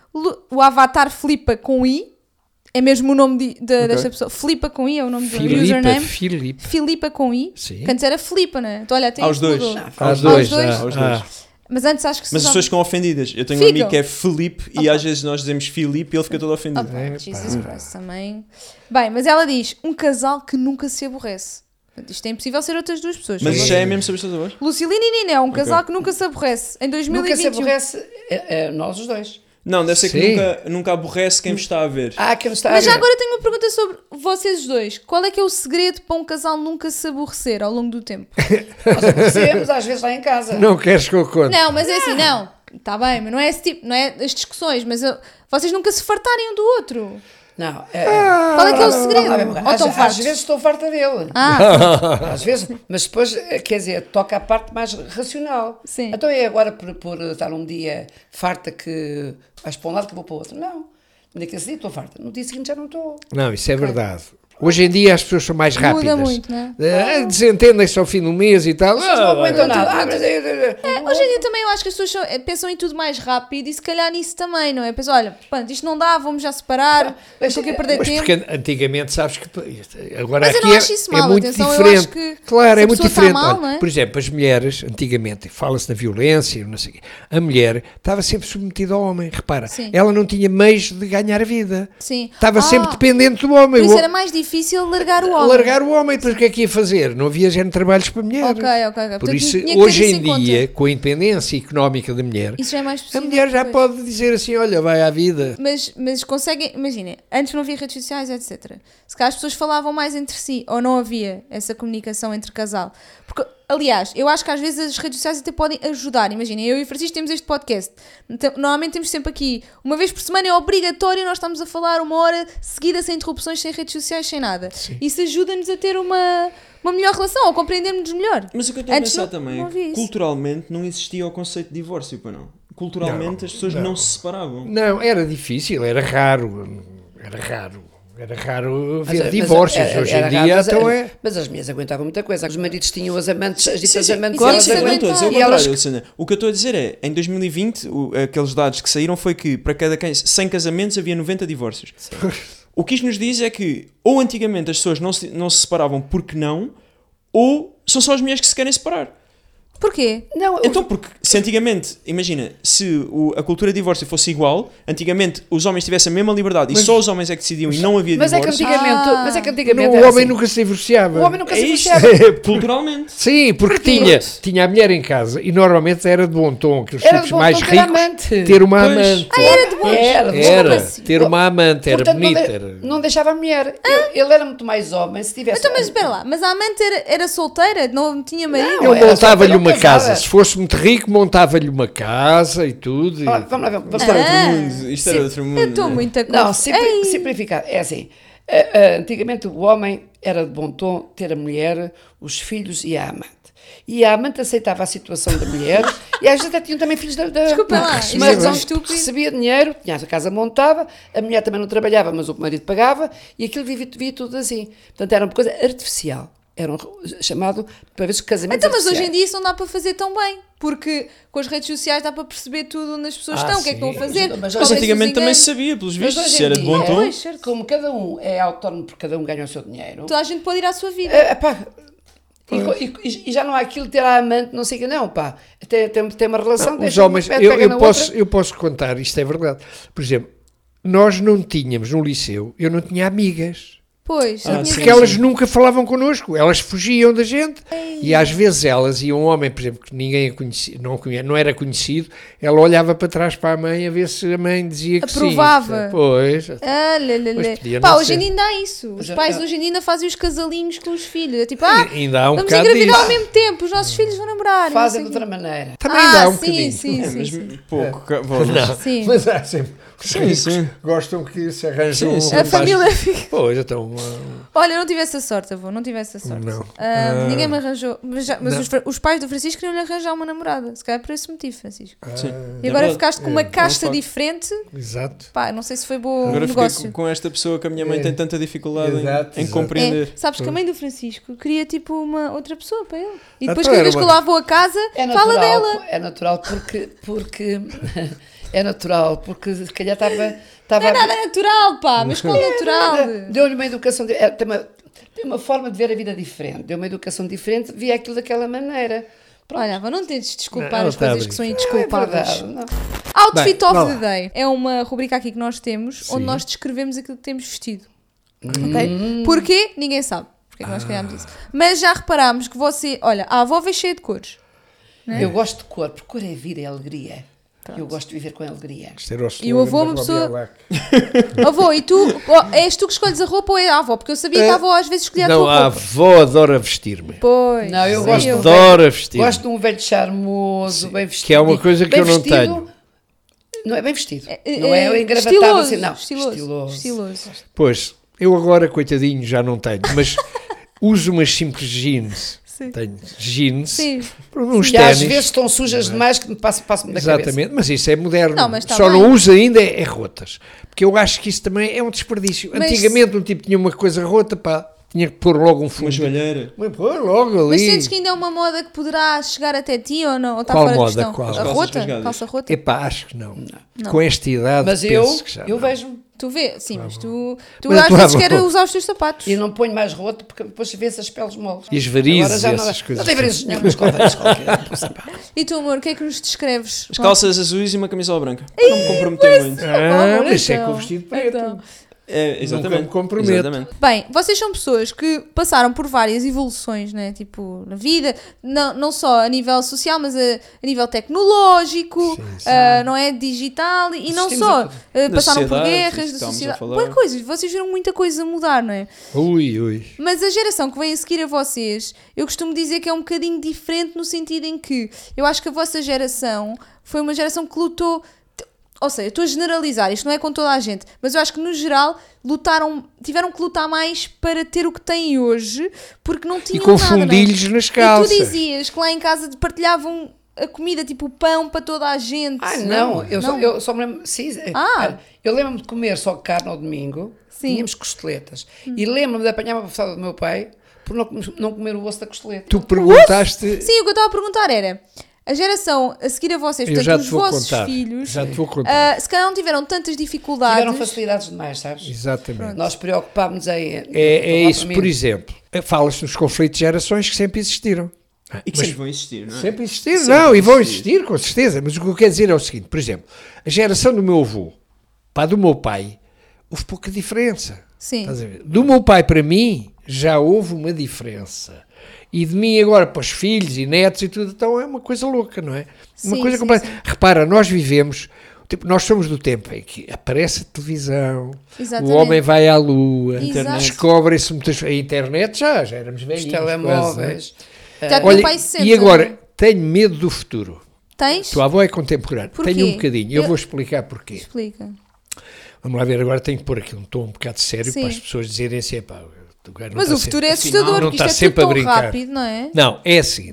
O avatar Flipa com I. É mesmo o nome desta pessoa. Flipa com I é o nome do username. Filipe. Filipa com I. Sim. Que antes era Flipa, né? Então, olha, até Aos isso dois. mudou. Aos dois. dois. Aos ah, dois. ah. Mas antes acho que se Mas as usava- pessoas ficam ofendidas. Eu tenho um Ficam. amigo que é Felipe e às vezes nós dizemos Filipe e ele fica todo ofendido. Opa, É, Jesus Christ também. Bem, mas ela diz: um casal que nunca se aborrece. Portanto, isto é impossível ser outras duas pessoas. Mas São isso já é mesmo sobre as tuas avós? Lucilina e Ninel, um casal que nunca se aborrece. Em 2021. Nunca se aborrece nós os dois. Não, deve ser que Sim. nunca aborrece quem vos está a ver. Que não está Mas a já ver. agora tenho uma pergunta sobre vocês dois. Qual é que é o segredo para um casal nunca se aborrecer ao longo do tempo? Nós aborrecemos às vezes lá em casa. Não queres que eu conte? Não, mas é assim, não. Está bem, mas não é esse tipo, não é as discussões, mas vocês nunca se fartarem um do outro. Não. Qual é que é o segredo? Ou estão Às fartos? vezes estou farta dele. Às vezes, mas depois, quer dizer, toca a parte mais racional. Sim. Então é agora por estar um dia farta que vais para um lado que vou para o outro. Não. Naquele dia estou farta. No dia seguinte já não estou. Não, isso é verdade. Hoje em dia as pessoas são mais Muda rápidas. muito, não Desentendem-se ao fim do mês e tal. Vocês não aguentam nada. Hoje em dia também eu acho que as pessoas pensam em tudo mais rápido e se calhar nisso também, não é? Pensam, olha, pronto, isto não dá, vamos já separar, estou aqui a perder Mas tempo. porque antigamente, sabes que agora Mas eu aqui não acho isso mal, muito atenção, eu diferente. acho que Claro, se é a muito pessoa está diferente. mal, Olha, não é? por exemplo, as mulheres, antigamente, fala-se na violência, não sei o quê, a mulher estava sempre submetida ao homem. Repara, Sim. ela não tinha meios de ganhar a vida. Sim. Estava sempre dependente do homem. Por isso era mais difícil largar o homem. Largar o homem, depois o que é que ia fazer? Não havia género de trabalhos para mulher. Ok. Por Portanto, isso, tinha que ter hoje isso em conta. dia, com a independência económica da mulher, Isso já é mais a possível. mulher já depois. pode dizer assim, olha, vai à vida. Mas conseguem, imaginem, antes não havia redes sociais, etc. Se calhar as pessoas falavam mais entre si, ou não havia essa comunicação entre casal. Porque, aliás, eu acho que às vezes as redes sociais até podem ajudar. Imaginem, eu e o Francisco temos este podcast. Então, normalmente temos sempre aqui, uma vez por semana é obrigatório, nós estamos a falar 1 hora seguida, sem interrupções, sem redes sociais, sem nada. Isso ajuda-nos a ter uma melhor relação, ou compreendermos melhor. Mas o que eu estou a Antes pensar não- também não é havia que isso. culturalmente não existia o conceito de divórcio, para não. Culturalmente as pessoas não se separavam. Não, era difícil, era raro. Era raro ver Mas, divórcios. Hoje em dia, mas, então é. mas as mulheres aguentavam muita coisa. Os maridos tinham as amantes, as ditas Sim, amantes. claro, elas isso é não estou a dizer o e contrário, elas- Luciana. O que eu estou a dizer é, em 2020, aqueles dados que saíram foi que para cada 100 casamentos havia 90 divórcios. O que isto nos diz é que ou antigamente as pessoas não se separavam porque não, ou são só as mulheres que se querem separar. Porquê? Não, Então, porque se antigamente, imagina, se a cultura de divórcio fosse igual, antigamente os homens tivessem a mesma liberdade e só os homens é que decidiam e não havia mas é que divórcio, antigamente O era homem assim. nunca se divorciava. O homem nunca é se isto, divorciava. culturalmente. Sim, porque tinha a mulher em casa e normalmente era de bom tom, aqueles Era de tipos bom mais tom ter ricos, amante. ter uma Pois. amante. Era de bom. Era, assim? ter uma amante, era Portanto, bonita. era- não deixava a mulher. Ele era muito mais homem. Se tivesse. Então, mas espera lá, mas a amante era solteira? Não tinha marido? Não, Ele era montava-lhe só uma para não casar. casa. Se fosse muito rico, montava-lhe uma casa e tudo. Vamos lá ver. Vamos Isto era lá. outro mundo. Isto era outro mundo. Eu estou né? muito a Não, Ei, simplificar. É assim. Antigamente o homem era de bom tom ter a mulher, os filhos e a amante. E a amante aceitava a situação da mulher e às vezes até tinham também filhos da Desculpa lá, isto mas é tão não, estúpido. recebia dinheiro, tinha a casa montada, a mulher também não trabalhava, mas o marido pagava e aquilo vivia tudo assim. Portanto, era uma coisa artificial. Era chamado, para ver se casamento Então, mas hoje em dia isso não dá para fazer tão bem. Porque com as redes sociais dá para perceber tudo onde as pessoas estão, o que é que estão a fazer. Mas qual Mas é antigamente os também se enganos. sabia, pelos Mas vistos, hoje se em era de bom dia, tom. Pois, certo. como cada um é autónomo porque cada um ganha o seu dinheiro, Toda a gente pode ir à sua vida. epá, e já não há aquilo de ter a amante, não sei o que, não, pá. Tem uma relação. Os deixa homens, um pé, pega na outra. eu posso contar, isto é verdade. Por exemplo, nós não tínhamos no liceu, eu não tinha amigas. Pois, Ah, a minha sim, Porque elas nunca falavam connosco, elas fugiam da gente. E às vezes elas iam, um homem, por exemplo, que ninguém a conhecia, não era conhecido, ela olhava para trás para a mãe a ver se a mãe dizia que Aprovava. sim. Pois. Ah, Pois podia Pá, não hoje em ser. dia ainda há isso. Os Mas, pais ah, hoje em dia ainda fazem os casalinhos com os filhos. É tipo, Ainda há um vamos bocado engravidar disso. ao mesmo tempo, os nossos filhos vão namorar. Fazem de não sei outra maneira. Também ainda há um sim, bocadinho. sim, É, sim, mas sim. pouco. Não, Sim. mas há sempre. Os Sim, ricos sim. gostam que se arranjam Sim, sim. um A rapaz- família fica... Pois, então. Olha, não tive essa sorte, avô, não tive essa sorte. Não. Ninguém me arranjou. Mas Não. os pais do Francisco queriam-lhe arranjar uma namorada. Se calhar por esse motivo, Francisco. Sim. E agora verdade. ficaste com uma casta facto. diferente. Exato. Pá, não sei se foi bom Agora negócio. fiquei com esta pessoa que a minha mãe É. tem tanta dificuldade Exato, em exato. compreender. É, sabes que a mãe do Francisco queria tipo uma outra pessoa para ele. E depois, Então cada era vez que eu uma- lá vou a casa, fala dela. É natural porque é natural porque se calhar estava Não é nada natural, pá, mas qual natural? deu-lhe uma educação tem uma forma de ver a vida diferente, deu uma educação diferente, via aquilo daquela maneira. Pronto. Olha, avó, não tentes desculpar Não, as está coisas a que são É indesculpáveis. verdade, não. Outfit Bem, of vá the lá. Day é uma rubrica aqui que nós temos onde Sim. nós descrevemos aquilo que temos vestido. Ok? Porquê? Ninguém sabe. Porque é que nós criámos isso. Mas já reparámos que você. Olha, a avó veio cheia de cores. Eu gosto de cor, porque cor é vida, é alegria. Eu gosto de viver com alegria. Isto era o E o avô é slogan uma da pessoa- Robbie Alac. Avô, e tu, és tu que escolhes a roupa ou é a avó? Porque eu sabia que a avó às vezes escolhia a Não, tua a roupa. avó adora vestir-me. Pois. Não, eu sim, gosto de um Adora vestir-me. Gosto de um velho charmoso, bem vestido. Que é uma coisa que Bem eu não vestido, tenho. Não é bem vestido. Não é engravatado estiloso, assim, não. Estiloso. Pois, eu agora, coitadinho, já não tenho, mas uso umas simples jeans. Sim. Tenho jeans, Sim. uns E às ténis. vezes estão sujas demais que me passo-me da cabeça. Exatamente, mas isso é moderno. Não, mas está Só bem. não uso ainda é rotas. Porque eu acho que isso também é um desperdício. Mas- Antigamente um tipo tinha uma coisa rota, pá, tinha que pôr logo um Uma fundo. joalheira. Pôr logo Mas ali. sentes que ainda é uma moda que poderá chegar até ti ou não? Ou está Qual fora moda? de questão? Qual? A As calças rota? rasgadas. Calça rota? Epá, acho que não. Com esta idade, Mas penso que já eu não. vejo-me. Tu vês? Sim, mas tu Mas a às tua vezes avó- queres usar os teus sapatos. E não ponho mais roto porque depois vê-se as peles moles. E as varizes Agora já e não, essas coisas. não tem varizes nenhum, mas qualquer. E tu, amor, o que é que nos descreves? As calças azuis e uma camisola branca. Para não me comprometer muito. Ah, amor, mas isso é então. com o vestido preto. Então. É, exatamente. Nunca me comprometo. Exatamente. Bem, vocês são pessoas que passaram por várias evoluções, né? Tipo, na vida, não só a nível social, mas a nível tecnológico, não é? Digital, e não Assistimos só. a tudo. Passaram por sociedade, guerras, isso da que estávamos a sociedade. falar. Boas coisas, vocês viram muita coisa mudar, não é? Ui. Mas a geração que vem a seguir a vocês, eu costumo dizer que é um bocadinho diferente no sentido em que eu acho que a vossa geração foi uma geração que lutou. Ou seja, estou a generalizar, isto não é com toda a gente, mas eu acho que no geral tiveram que lutar mais para ter o que têm hoje, porque não E tinham com nada, não é? fundilhos nas E tu calças. dizias que lá em casa partilhavam a comida, tipo o pão para toda a gente. Ah, não, eu só me lembro. Sim, Ah. eu lembro-me de comer só carne ao domingo, Sim. tínhamos costeletas. E lembro-me de apanhar uma passada do meu pai por não comer o osso da costeleta. Tu perguntaste. Sim, o que eu estava a perguntar era, a geração a seguir a vocês, Eu portanto já os te vou vossos contar. filhos, Já te vou contar. se calhar não tiveram tantas dificuldades. Tiveram facilidades demais, sabes? Exatamente. Nós preocupámos em. É falar isso, para mim. por exemplo. Fala-se nos conflitos de gerações que sempre existiram. E que Mas sempre vão existir, não é? sempre existiram, Sempre não, e vão existir. existir, com certeza. Mas o que eu quero dizer é o seguinte: por exemplo, a geração do meu avô, pá, do meu pai, houve pouca diferença. Sim. Estás a ver? Do meu pai para mim, já houve uma diferença. E de mim agora para os filhos e netos e tudo, então é uma coisa louca, não é? Uma Sim, coisa sim, completa. sim. Repara, nós vivemos, tipo, nós somos do tempo em que aparece a televisão, Exatamente. o homem vai à lua, Exato. descobrem-se muitas... A internet já éramos Os velhinhos. telemóveis. Já que Olha, o pai se senta, e não agora, é? tenho medo do futuro. Tens? Tua avó é contemporânea. Porquê? Tenho um bocadinho. Eu Eu- vou explicar porquê. Explica. Vamos lá ver, agora tenho que pôr aqui um tom um bocado sério Sim. para as pessoas dizerem assim, epá, o gajo não Mas está o futuro é sempre- assustador, não porque está isto é tudo sempre a tão brincar. rápido, não é? Não, é assim.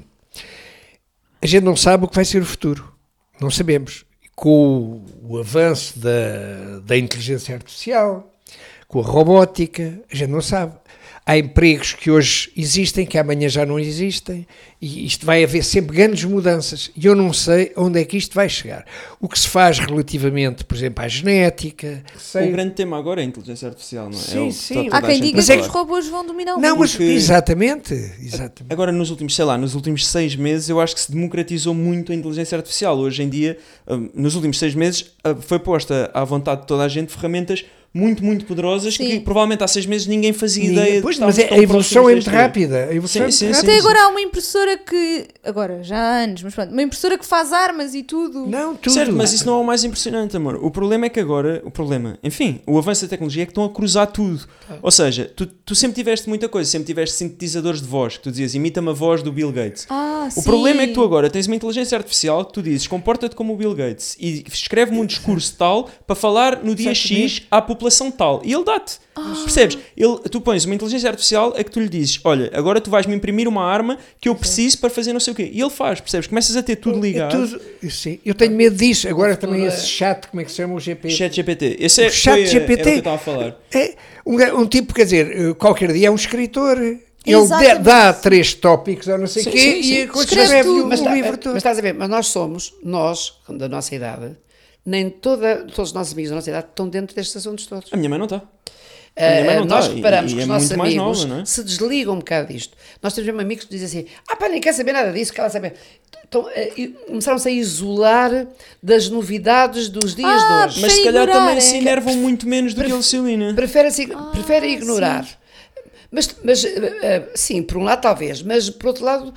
A gente não sabe o que vai ser o futuro. Não sabemos. Com o avanço da inteligência artificial, com a robótica, a gente não sabe. Há empregos que hoje existem, que amanhã já não existem, e isto vai haver sempre grandes mudanças, e eu não sei onde é que isto vai chegar. O que se faz relativamente, por exemplo, à genética... O grande tema agora é a inteligência artificial, não é? Sim, É o que sim. está toda Há a quem gente diga a que falar. os robôs vão dominar o Não, mundo. mas Porque- exatamente. Agora, nos últimos 6 meses, eu acho que se democratizou muito a inteligência artificial. Hoje em dia, nos últimos 6 meses, foi posta à vontade de toda a gente ferramentas muito poderosas Sim. que provavelmente há 6 meses ninguém fazia ideia Pois, de mas estarmos a tão evolução é próximos muito deste rápida. A evolução é Sim, muito sim, rápida. Até agora há uma impressora que, agora já há anos, mas pronto, uma impressora que faz armas e tudo. Não, tudo. Certo, mas isso não é o mais impressionante, amor. O problema é que agora, enfim, o avanço da tecnologia é que estão a cruzar tudo. Ou seja, tu sempre tiveste muita coisa, sempre tiveste sintetizadores de voz, que tu dizias, imita-me a voz do Bill Gates. Ah, O sim. problema é que tu agora tens uma inteligência artificial que tu dizes, comporta-te como o Bill Gates e escreve-me um discurso tal para falar no dia X à população tal. E ele dá-te. Percebes? Tu pões uma inteligência artificial a que tu lhe dizes, olha, agora tu vais-me imprimir uma arma que eu preciso para fazer não sei o quê. E ele faz, percebes? Começas a ter tudo ligado. É tudo, sim. Eu tenho medo disso. Agora também esse chat, como é que se chama o GP? Chat GPT. Esse é, O Chat era GPT. o que eu estava a falar. É um tipo, quer dizer, qualquer dia é um escritor. Ele Exatamente. dá 3 tópicos ou não sei o Sim, quê sim, sim. e Escreve escreve tudo. o Mas, livro todo. mas estás a ver, mas nós, da nossa idade, nem todos os nossos amigos da nossa idade estão dentro destes assuntos todos. A minha mãe não está. A minha mãe não Nós está. reparamos E que é os nossos muito mais amigos nova, não é? se desligam um bocado disto. Nós temos mesmo amigos que dizem assim, pá, nem quer saber nada disso, quer saber. Então, começaram-se a isolar das novidades dos dias de hoje. Mas se Para calhar ignorar, também se é. enervam muito menos do que ele se ilumina. Prefere ignorar. Sim, por um lado talvez, mas por outro lado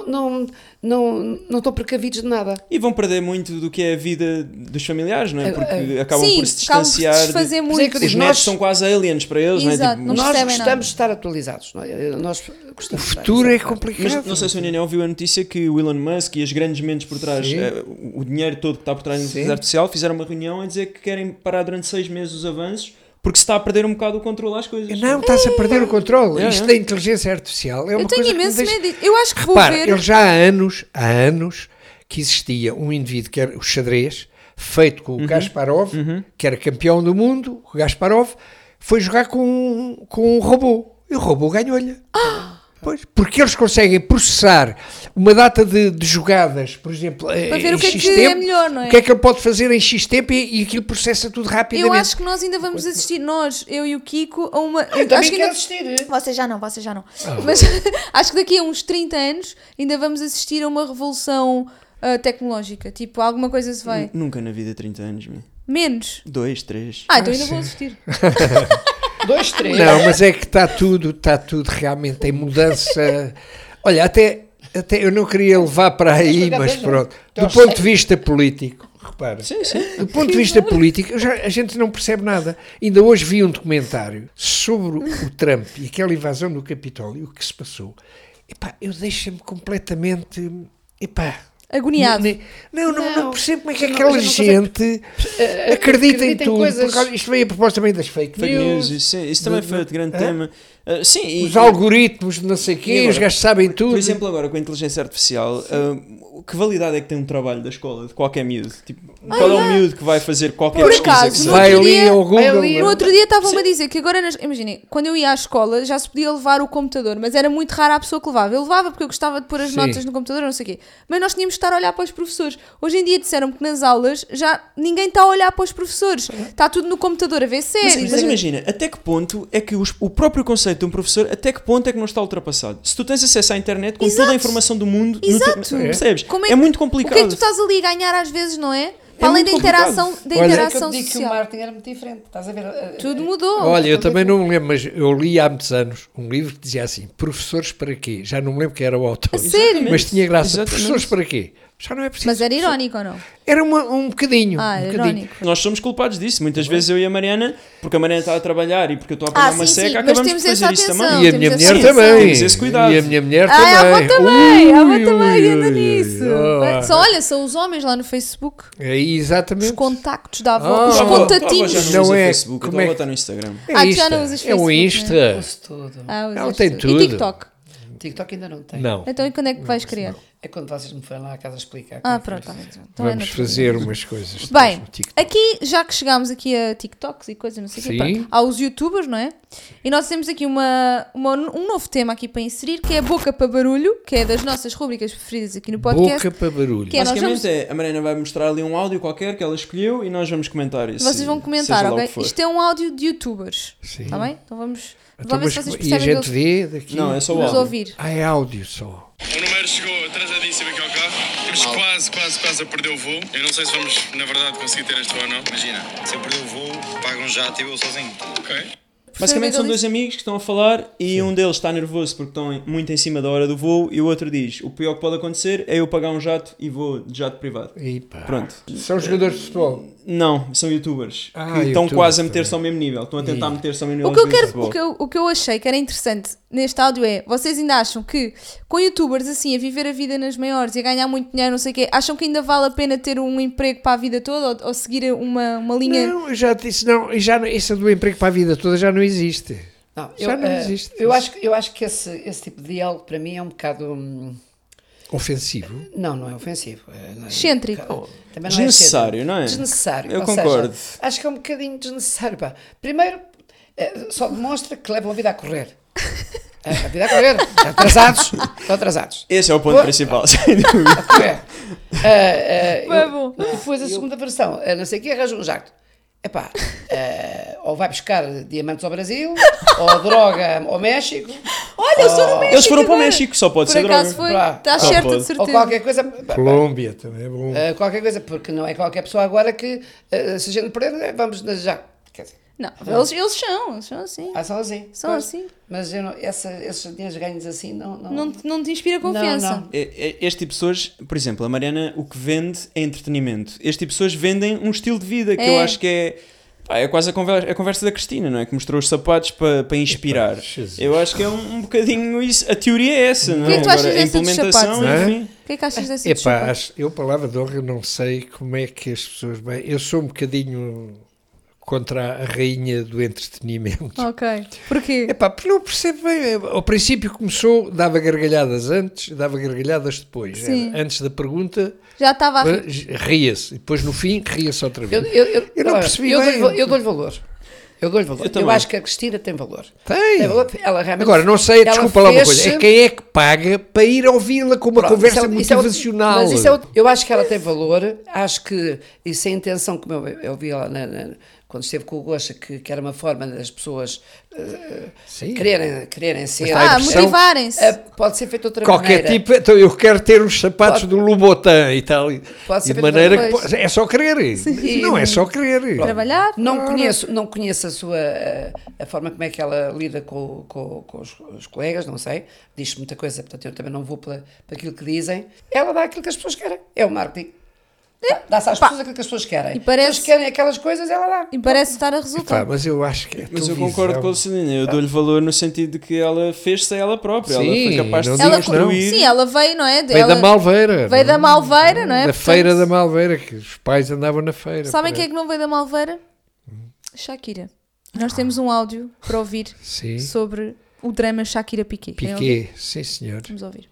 não estão precavidos de nada. E vão perder muito do que é a vida dos familiares, não é? Porque acabam Sim, por se acabam por se distanciar. desfazer Mas é muito. que eu Os digo, netos nós- são quase aliens para eles, não é? Exato, Tipo, não Nós percebem gostamos nada. de estar atualizados. Não é? Nós O gostamos de estar, futuro isso é verdade. complicado. mas não sei se o Nene ouviu a notícia que o Elon Musk e as grandes mentes por trás, Sim. o dinheiro todo que está por trás da Sim. inteligência artificial, fizeram uma reunião a dizer que querem parar durante 6 meses os avanços porque se está a perder um bocado o controle às coisas. Não, está-se a perder o controle. É, Isto é. da inteligência artificial é uma Eu tenho coisa que me imenso deixa... medo. Eu acho que vou Repara, ver. ele já há anos que existia um indivíduo que era o xadrez, feito com o Kasparov, que era campeão do mundo. O Kasparov foi jogar com um robô. E o robô ganhou-lhe. Pois, porque eles conseguem processar uma data de jogadas, por exemplo, Para ver em o que é X que é tempo, melhor, não é? o que é que ele pode fazer em X tempo e aquilo processa tudo rapidamente. Eu acho que nós ainda vamos assistir, eu e o Kiko, a uma. Eu também acho que quero ainda... assistir. Vocês já não. Mas acho que daqui a uns 30 anos ainda vamos assistir a uma revolução tecnológica. Tipo, alguma coisa se vai. Nunca na vida 30 anos, meu. Menos. 2, 3. Então ainda vou assistir. 2, 3. Não, mas é que está tudo realmente em mudança. Olha, até eu não queria levar para aí, mas pronto. Do ponto de vista político, repara. Sim, sim. Do ponto de vista político, a gente não percebe nada. Ainda hoje vi um documentário sobre o Trump e aquela invasão do Capitólio, o que se passou. Epá, eu deixo-me completamente... Epá, Agoniado. não percebo como é que Não, aquela mas eu não gente acredita em acredita em tudo. coisas. Porque isto veio a propósito também das fake Fake news. news, isso também foi outro grande tema. Sim, e, Os algoritmos de não sei o E quê, agora, os gajos sabem tudo. por exemplo, agora com a inteligência artificial, que validade é que tem um trabalho da escola, de qualquer miúdo? Tipo, qual é o miúdo que vai fazer qualquer Por pesquisa acaso, que seja? no vai outro ali dia- ao Google. vai ali- No outro dia estavam-me a dizer que agora, imaginem, quando eu ia à escola já se podia levar o computador, mas era muito rara a pessoa que levava. Eu levava porque eu gostava de pôr as Sim. notas no computador, não sei o quê. Mas nós tínhamos de estar a olhar para os professores. Hoje em dia disseram que nas aulas já ninguém está a olhar para os professores. Está tudo no computador a ver séries. Mas imagina, até que ponto é que o próprio conceito de um professor, até que ponto é que não está ultrapassado? Se tu tens acesso à internet com Exato. toda a informação do mundo, Exato. percebes? Como É muito O complicado. que é que tu estás ali a ganhar às vezes, não é? Para além da muito interação, complicado. da Olha, É que eu interação digo que o social. marketing era muito diferente. Estás a ver? Tudo mudou. Olha, eu também não me lembro, mas eu li há muitos anos um livro que dizia assim: professores para quê? Já não me lembro quem era o autor. A sério? Mas tinha graça. Exatamente. Professores para quê? Já não é preciso. Mas era irónico ou não? Era um bocadinho. Ah, um era bocadinho. irónico. Nós somos culpados disso. Muitas vezes eu e a Mariana, porque a Mariana está a trabalhar e porque eu estou a apanhar uma sim, seca, sim, mas acabamos temos por fazer essa isso atenção. também. E a Temos minha essa mulher atenção. também. Temos esse cuidado. E a minha mulher Ah, a avó também! A avó Ui, também ui, anda ui. nisso. Oh. Só, olha, são os homens lá no Facebook. É exatamente. Os contactos da avó. Ah, os a avó- A avó já contatinhos. não, Não usa é- Facebook, como a é avó que- está no Instagram. É Ah, tu já não Insta. usas É o Facebook, Insta. Uso tudo. Usas Ela tem tudo. tudo. E TikTok? TikTok ainda não tem. Não. Então e quando é que vais criar? É quando vocês me forem lá à casa explicar. Ah, como é que pronto. faz. Então é Vamos no fazer umas coisas. depois Bem, no TikTok. aqui, já que chegámos aqui a TikToks e coisas, não sei o quê, Sim. pronto, há os youtubers, não é? E nós temos aqui um novo tema aqui para inserir, que é a Boca para Barulho, que é das nossas rubricas preferidas aqui no podcast. Boca para barulho. Que é- nós Basicamente vamos- a Mariana vai mostrar ali um áudio qualquer que ela escolheu e nós vamos comentar isso. Vocês vão comentar, seja lá o ok? que for. Isto é um áudio de youtubers, Sim. está bem? Então vamos Então, ver se mas- vocês e a percebem gente deles vê daqui. Não, é só o nos áudio. ouvir. Ah, é áudio só. O número chegou atrasadíssimo aqui ao carro. Temos quase a perder o voo. Eu não sei se vamos, na verdade, conseguir ter este voo ou não. Imagina, se eu perder o voo, pago um jato e eu sozinho. Ok. Basicamente são Ele dois amigos que estão a falar e um deles está nervoso porque estão muito em cima da hora do voo e o outro diz: o pior que pode acontecer é eu pagar um jato e vou de jato privado. E pá. Pronto. São jogadores de futebol. Não, são youtubers Ah, que estão youtubers quase a também. meter-se ao mesmo nível. Estão a tentar meter-se ao mesmo nível. O que, eu dos jogadores de quero, futebol. o que eu achei que era interessante neste áudio é, vocês ainda acham que com youtubers assim, a viver a vida nas maiores e a ganhar muito dinheiro, não sei o quê, acham que ainda vale a pena ter um emprego para a vida toda ou seguir uma linha... Não, eu já disse, não, e já, esse do emprego para a vida toda já não existe. Não, Já não existe. Eu acho que esse tipo de diálogo para mim é um bocado. Ofensivo. Não é ofensivo. Não é- Excêntrico. Também não é Desnecessário, não é? Desnecessário. Eu ou concordo. Seja, acho que é um bocadinho desnecessário. Pá. Primeiro, só demonstra que levam a vida a correr. A vida a correr. Estão atrasados. Esse é o ponto Pô- principal, sem dúvida. A correr. Foi bom. Depois a segunda versão, não sei o que, arranja um jato. Epá, ou vai buscar diamantes ao Brasil, ou droga ao México, Olha, eu estou no México Eles foram para o agora. México, só pode Por ser acaso droga. foi, Pá. está Só certa pode. de certeza. ou qualquer coisa. Colômbia também é bom. Qualquer coisa, porque não é qualquer pessoa agora que, se a gente perder, vamos já. Quer dizer, Não, eles são assim. Ah, são assim. São Pois. assim. Mas eu não, esses dinheiros ganhos assim Não te inspira confiança. Não. Este tipo de pessoas, por exemplo, a Mariana o que vende é entretenimento. Este tipo de pessoas vendem um estilo de vida que eu acho que é quase a conversa da Cristina, não é? Que mostrou os sapatos para inspirar. Jesus. Eu acho que é um bocadinho isso. A teoria é essa, não O que é é? que tu achas Agora, a dessa dos implementação, sapatos? enfim. O que é que achas dessa Epá, desculpa? eu, palavra de honra, não sei como é que as pessoas... Bem, eu sou um bocadinho contra a rainha do entretenimento. Ok. Porquê? Epá, porque não percebo bem. Ao princípio começou, dava gargalhadas antes, dava gargalhadas depois. Sim. Antes da pergunta, Já estava a rir. ria-se. E depois no fim, ria-se outra vez. Eu não percebi eu bem. dou-lhe valor. Eu dou-lhe valor. Eu Eu, também. acho que a Cristina tem valor. Tem. valor. Ela realmente, Agora, não sei, ela desculpa lá uma fez-se- coisa. É quem é que paga para ir ouvi-la com uma Pronto, conversa isso é motivacional? mas isso eu acho que ela tem valor, acho que isso é a intenção, como eu vi ela quando esteve com o Gosta, que era uma forma das pessoas Sim. quererem ser. está a impressão- Motivarem-se. Pode ser feito de outra Qualquer maneira. tipo, então eu quero ter os sapatos do Louboutin e tal. Pode E ser de feito maneira outra que coisa. é só querer. Não é só querer. Trabalhar. Não conheço a forma como é que ela lida com os colegas, não sei. Diz muita coisa, portanto eu também não vou para aquilo que dizem. Ela dá aquilo que as pessoas querem. É o marketing. Dá-se às pessoas aquilo que as pessoas querem. E parece- As pessoas querem aquelas coisas, ela dá. E parece estar a Pá, resultar. mas eu acho que. Mas eu concordo com a Celina, eu dou-lhe valor no sentido de que ela fez-se a ela própria, ela Sim, foi capaz de não se Ela, digas não. construir. sim, ela veio, não é? Veio Ela da Malveira. veio da Malveira, não é? Da Portanto, feira da Malveira, que os pais andavam na feira. Sabem quem é que não veio da Malveira? Shakira. Nós temos um áudio para ouvir Sim. sobre o drama Shakira-Piqué. Querem ouvir? Piqué, sim senhor. Vamos ouvir.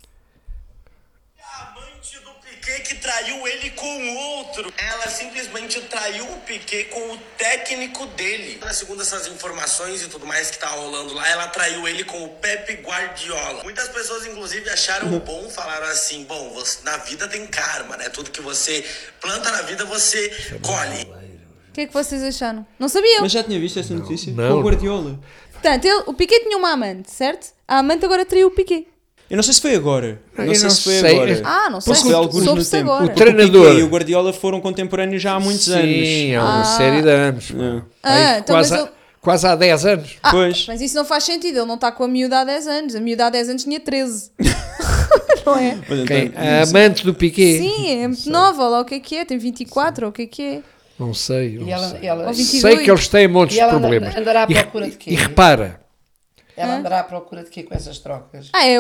A amante do Piquet que traiu ele com outro. Ela simplesmente traiu o Piquet com o técnico dele. Segundo essas informações e tudo mais que tá rolando lá, ela traiu ele com o Pepe Guardiola. Muitas pessoas, inclusive, acharam bom, falaram assim, bom, na vida tem karma, né? Tudo que você planta na vida, você colhe. O que é que vocês acharam? Não sabiam? Mas já tinha visto essa notícia? Não. Com o Guardiola. Portanto, o Piqué tinha uma amante, certo? A amante agora traiu o Piqué. Eu não sei se foi agora. Eu Não sei não se foi sei. agora. Ah, não sei. Porque foi alguns no Soube-se tempo. agora. O treinador. Piqué e o Guardiola foram contemporâneos já há muitos anos. Sim, há uma série de anos. Aí então, quase, mas quase há 10 anos. Pois. Mas isso não faz sentido, ele não está com a miúda há 10 anos. A miúda há 10 anos tinha 13. Não é? Mas Quem? então, A amante do Piqué? Sim, é muito nova, lá o que é? Tem 24, ou o que é? Não sei. Não E ela, sei. ela, Ou 22. Sei que eles têm montes E ela de problemas. andará à E- procura de quê? E repara, ela andará à procura de quê com essas trocas? Ah,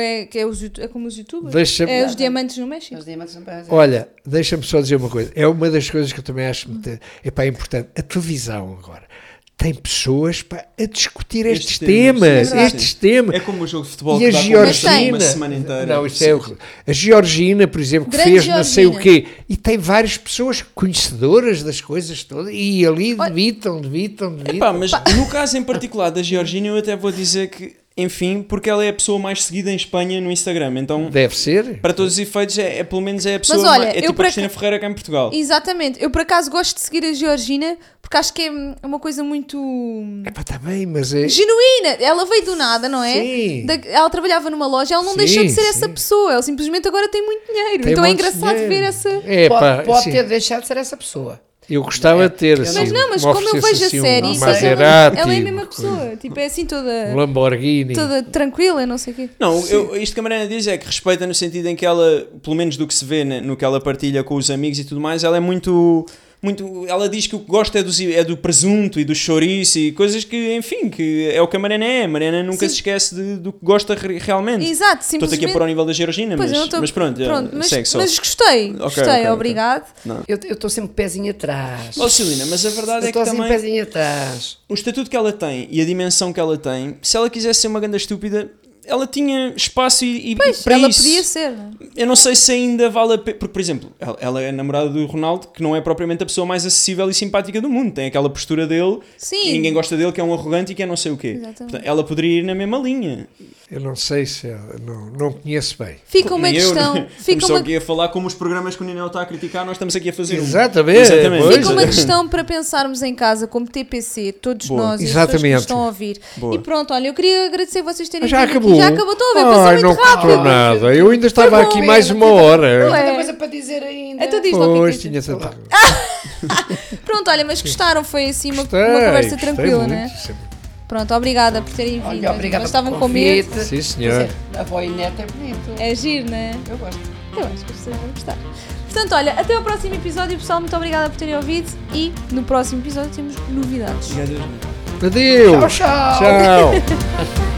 é como os youtubers? Deixa-me- É os diamantes no México. Os diamantes não parecem. olha, deixa-me só dizer uma coisa. É uma das coisas que eu também acho muito importante. A televisão agora tem pessoas a discutir estes temas. sim, é Estes temas. É como o jogo de futebol E que a dá Georgina. uma semana inteira. Não, isso é o a Georgina, por exemplo, que Grande fez não sei o Georgina. quê. E tem várias pessoas conhecedoras das coisas todas. E ali debitam. Epá, mas no caso em particular da Georgina, eu até vou dizer que, enfim, porque ela é a pessoa mais seguida em Espanha no Instagram. Então, Deve ser. para todos os efeitos, pelo menos é a pessoa. olha, é eu tipo por a Cristina Ferreira cá em Portugal. Exatamente. Eu por acaso gosto de seguir a Georgina porque acho que é uma coisa muito Epá, está bem, mas é. genuína. Ela veio do nada, não é? Sim. Ela trabalhava numa loja, ela não Sim, deixou de ser sim. essa pessoa. Ela simplesmente agora tem muito dinheiro. Tem Então é montes de engraçado dinheiro. ver essa. Epá, Pode sim. ter deixado de ser essa pessoa. Eu gostava de ter assim. Mas não, mas me como eu oferecesse vejo a assim série, um isso é que Maserati, ela é a mesma uma coisa, pessoa. Tipo, é assim um toda, Lamborghini. toda tranquila, não sei o quê. Não, isto que a Mariana diz é que respeita no sentido em que ela, pelo menos do que se vê no que ela partilha com os amigos e tudo mais, ela é muito. Ela diz que o que gosta é do presunto e do chouriço e coisas que, enfim, que é o que a Mariana é. A Mariana nunca Sim. se esquece do que gosta realmente. Exato, Estou-te aqui a simplesmente. pôr ao nível da Georgina, Pois, eu não mas estou- pronto, segue só. mas gostei, ok. obrigado. Eu estou sempre pezinho atrás. Ó Celina, mas a verdade Eu é que estou sempre também pezinho atrás. o estatuto que ela tem e a dimensão que ela tem, se ela quisesse ser uma ganda estúpida, ela tinha espaço e Pois, para ela isso. podia ser. não é? Eu não sei se ainda vale a pena. Porque, por exemplo, ela é a namorada do Ronaldo, que não é propriamente a pessoa mais acessível e simpática do mundo. Tem aquela postura dele, Sim. e ninguém gosta dele, que é um arrogante e que é não sei o quê. Exatamente. Portanto, ela poderia ir na mesma linha. Eu não sei se não conheço bem. Fica uma Nem eu, questão. não. Fica Estamos só uma, aqui a falar como os programas que o Ninel está a criticar, nós estamos aqui a fazer Exatamente. Exatamente. pois. fica uma questão para pensarmos em casa, como TPC, todos Boa. nós e as pessoas que Exatamente. nos estão a ouvir. Boa. E pronto, olha, eu queria agradecer vocês terem Já vindo aqui. acabou. Já acabou, estou a ver, passou Ai, muito não rápido. custou nada. Eu ainda estava bom. aqui mais uma hora. Ué. Tanta coisa para dizer ainda. Então diz logo o que é Pois, que tinha tens de tanta... falar. Pronto, olha, mas gostaram, foi assim uma Gostei, conversa gostei tranquila, muito, né? sempre. Pronto, obrigada por terem vindo. Olha, obrigada Mas estavam pelo com medo. convite. Sim, senhor. Quer dizer, a avó e neta é bonito. É giro, né? Eu gosto. Eu acho que as pessoas vão gostar. Portanto, olha, até ao próximo episódio, pessoal. Muito obrigada por terem ouvido. E no próximo episódio temos novidades. Obrigado. Adeus. Tchau, tchau. Tchau.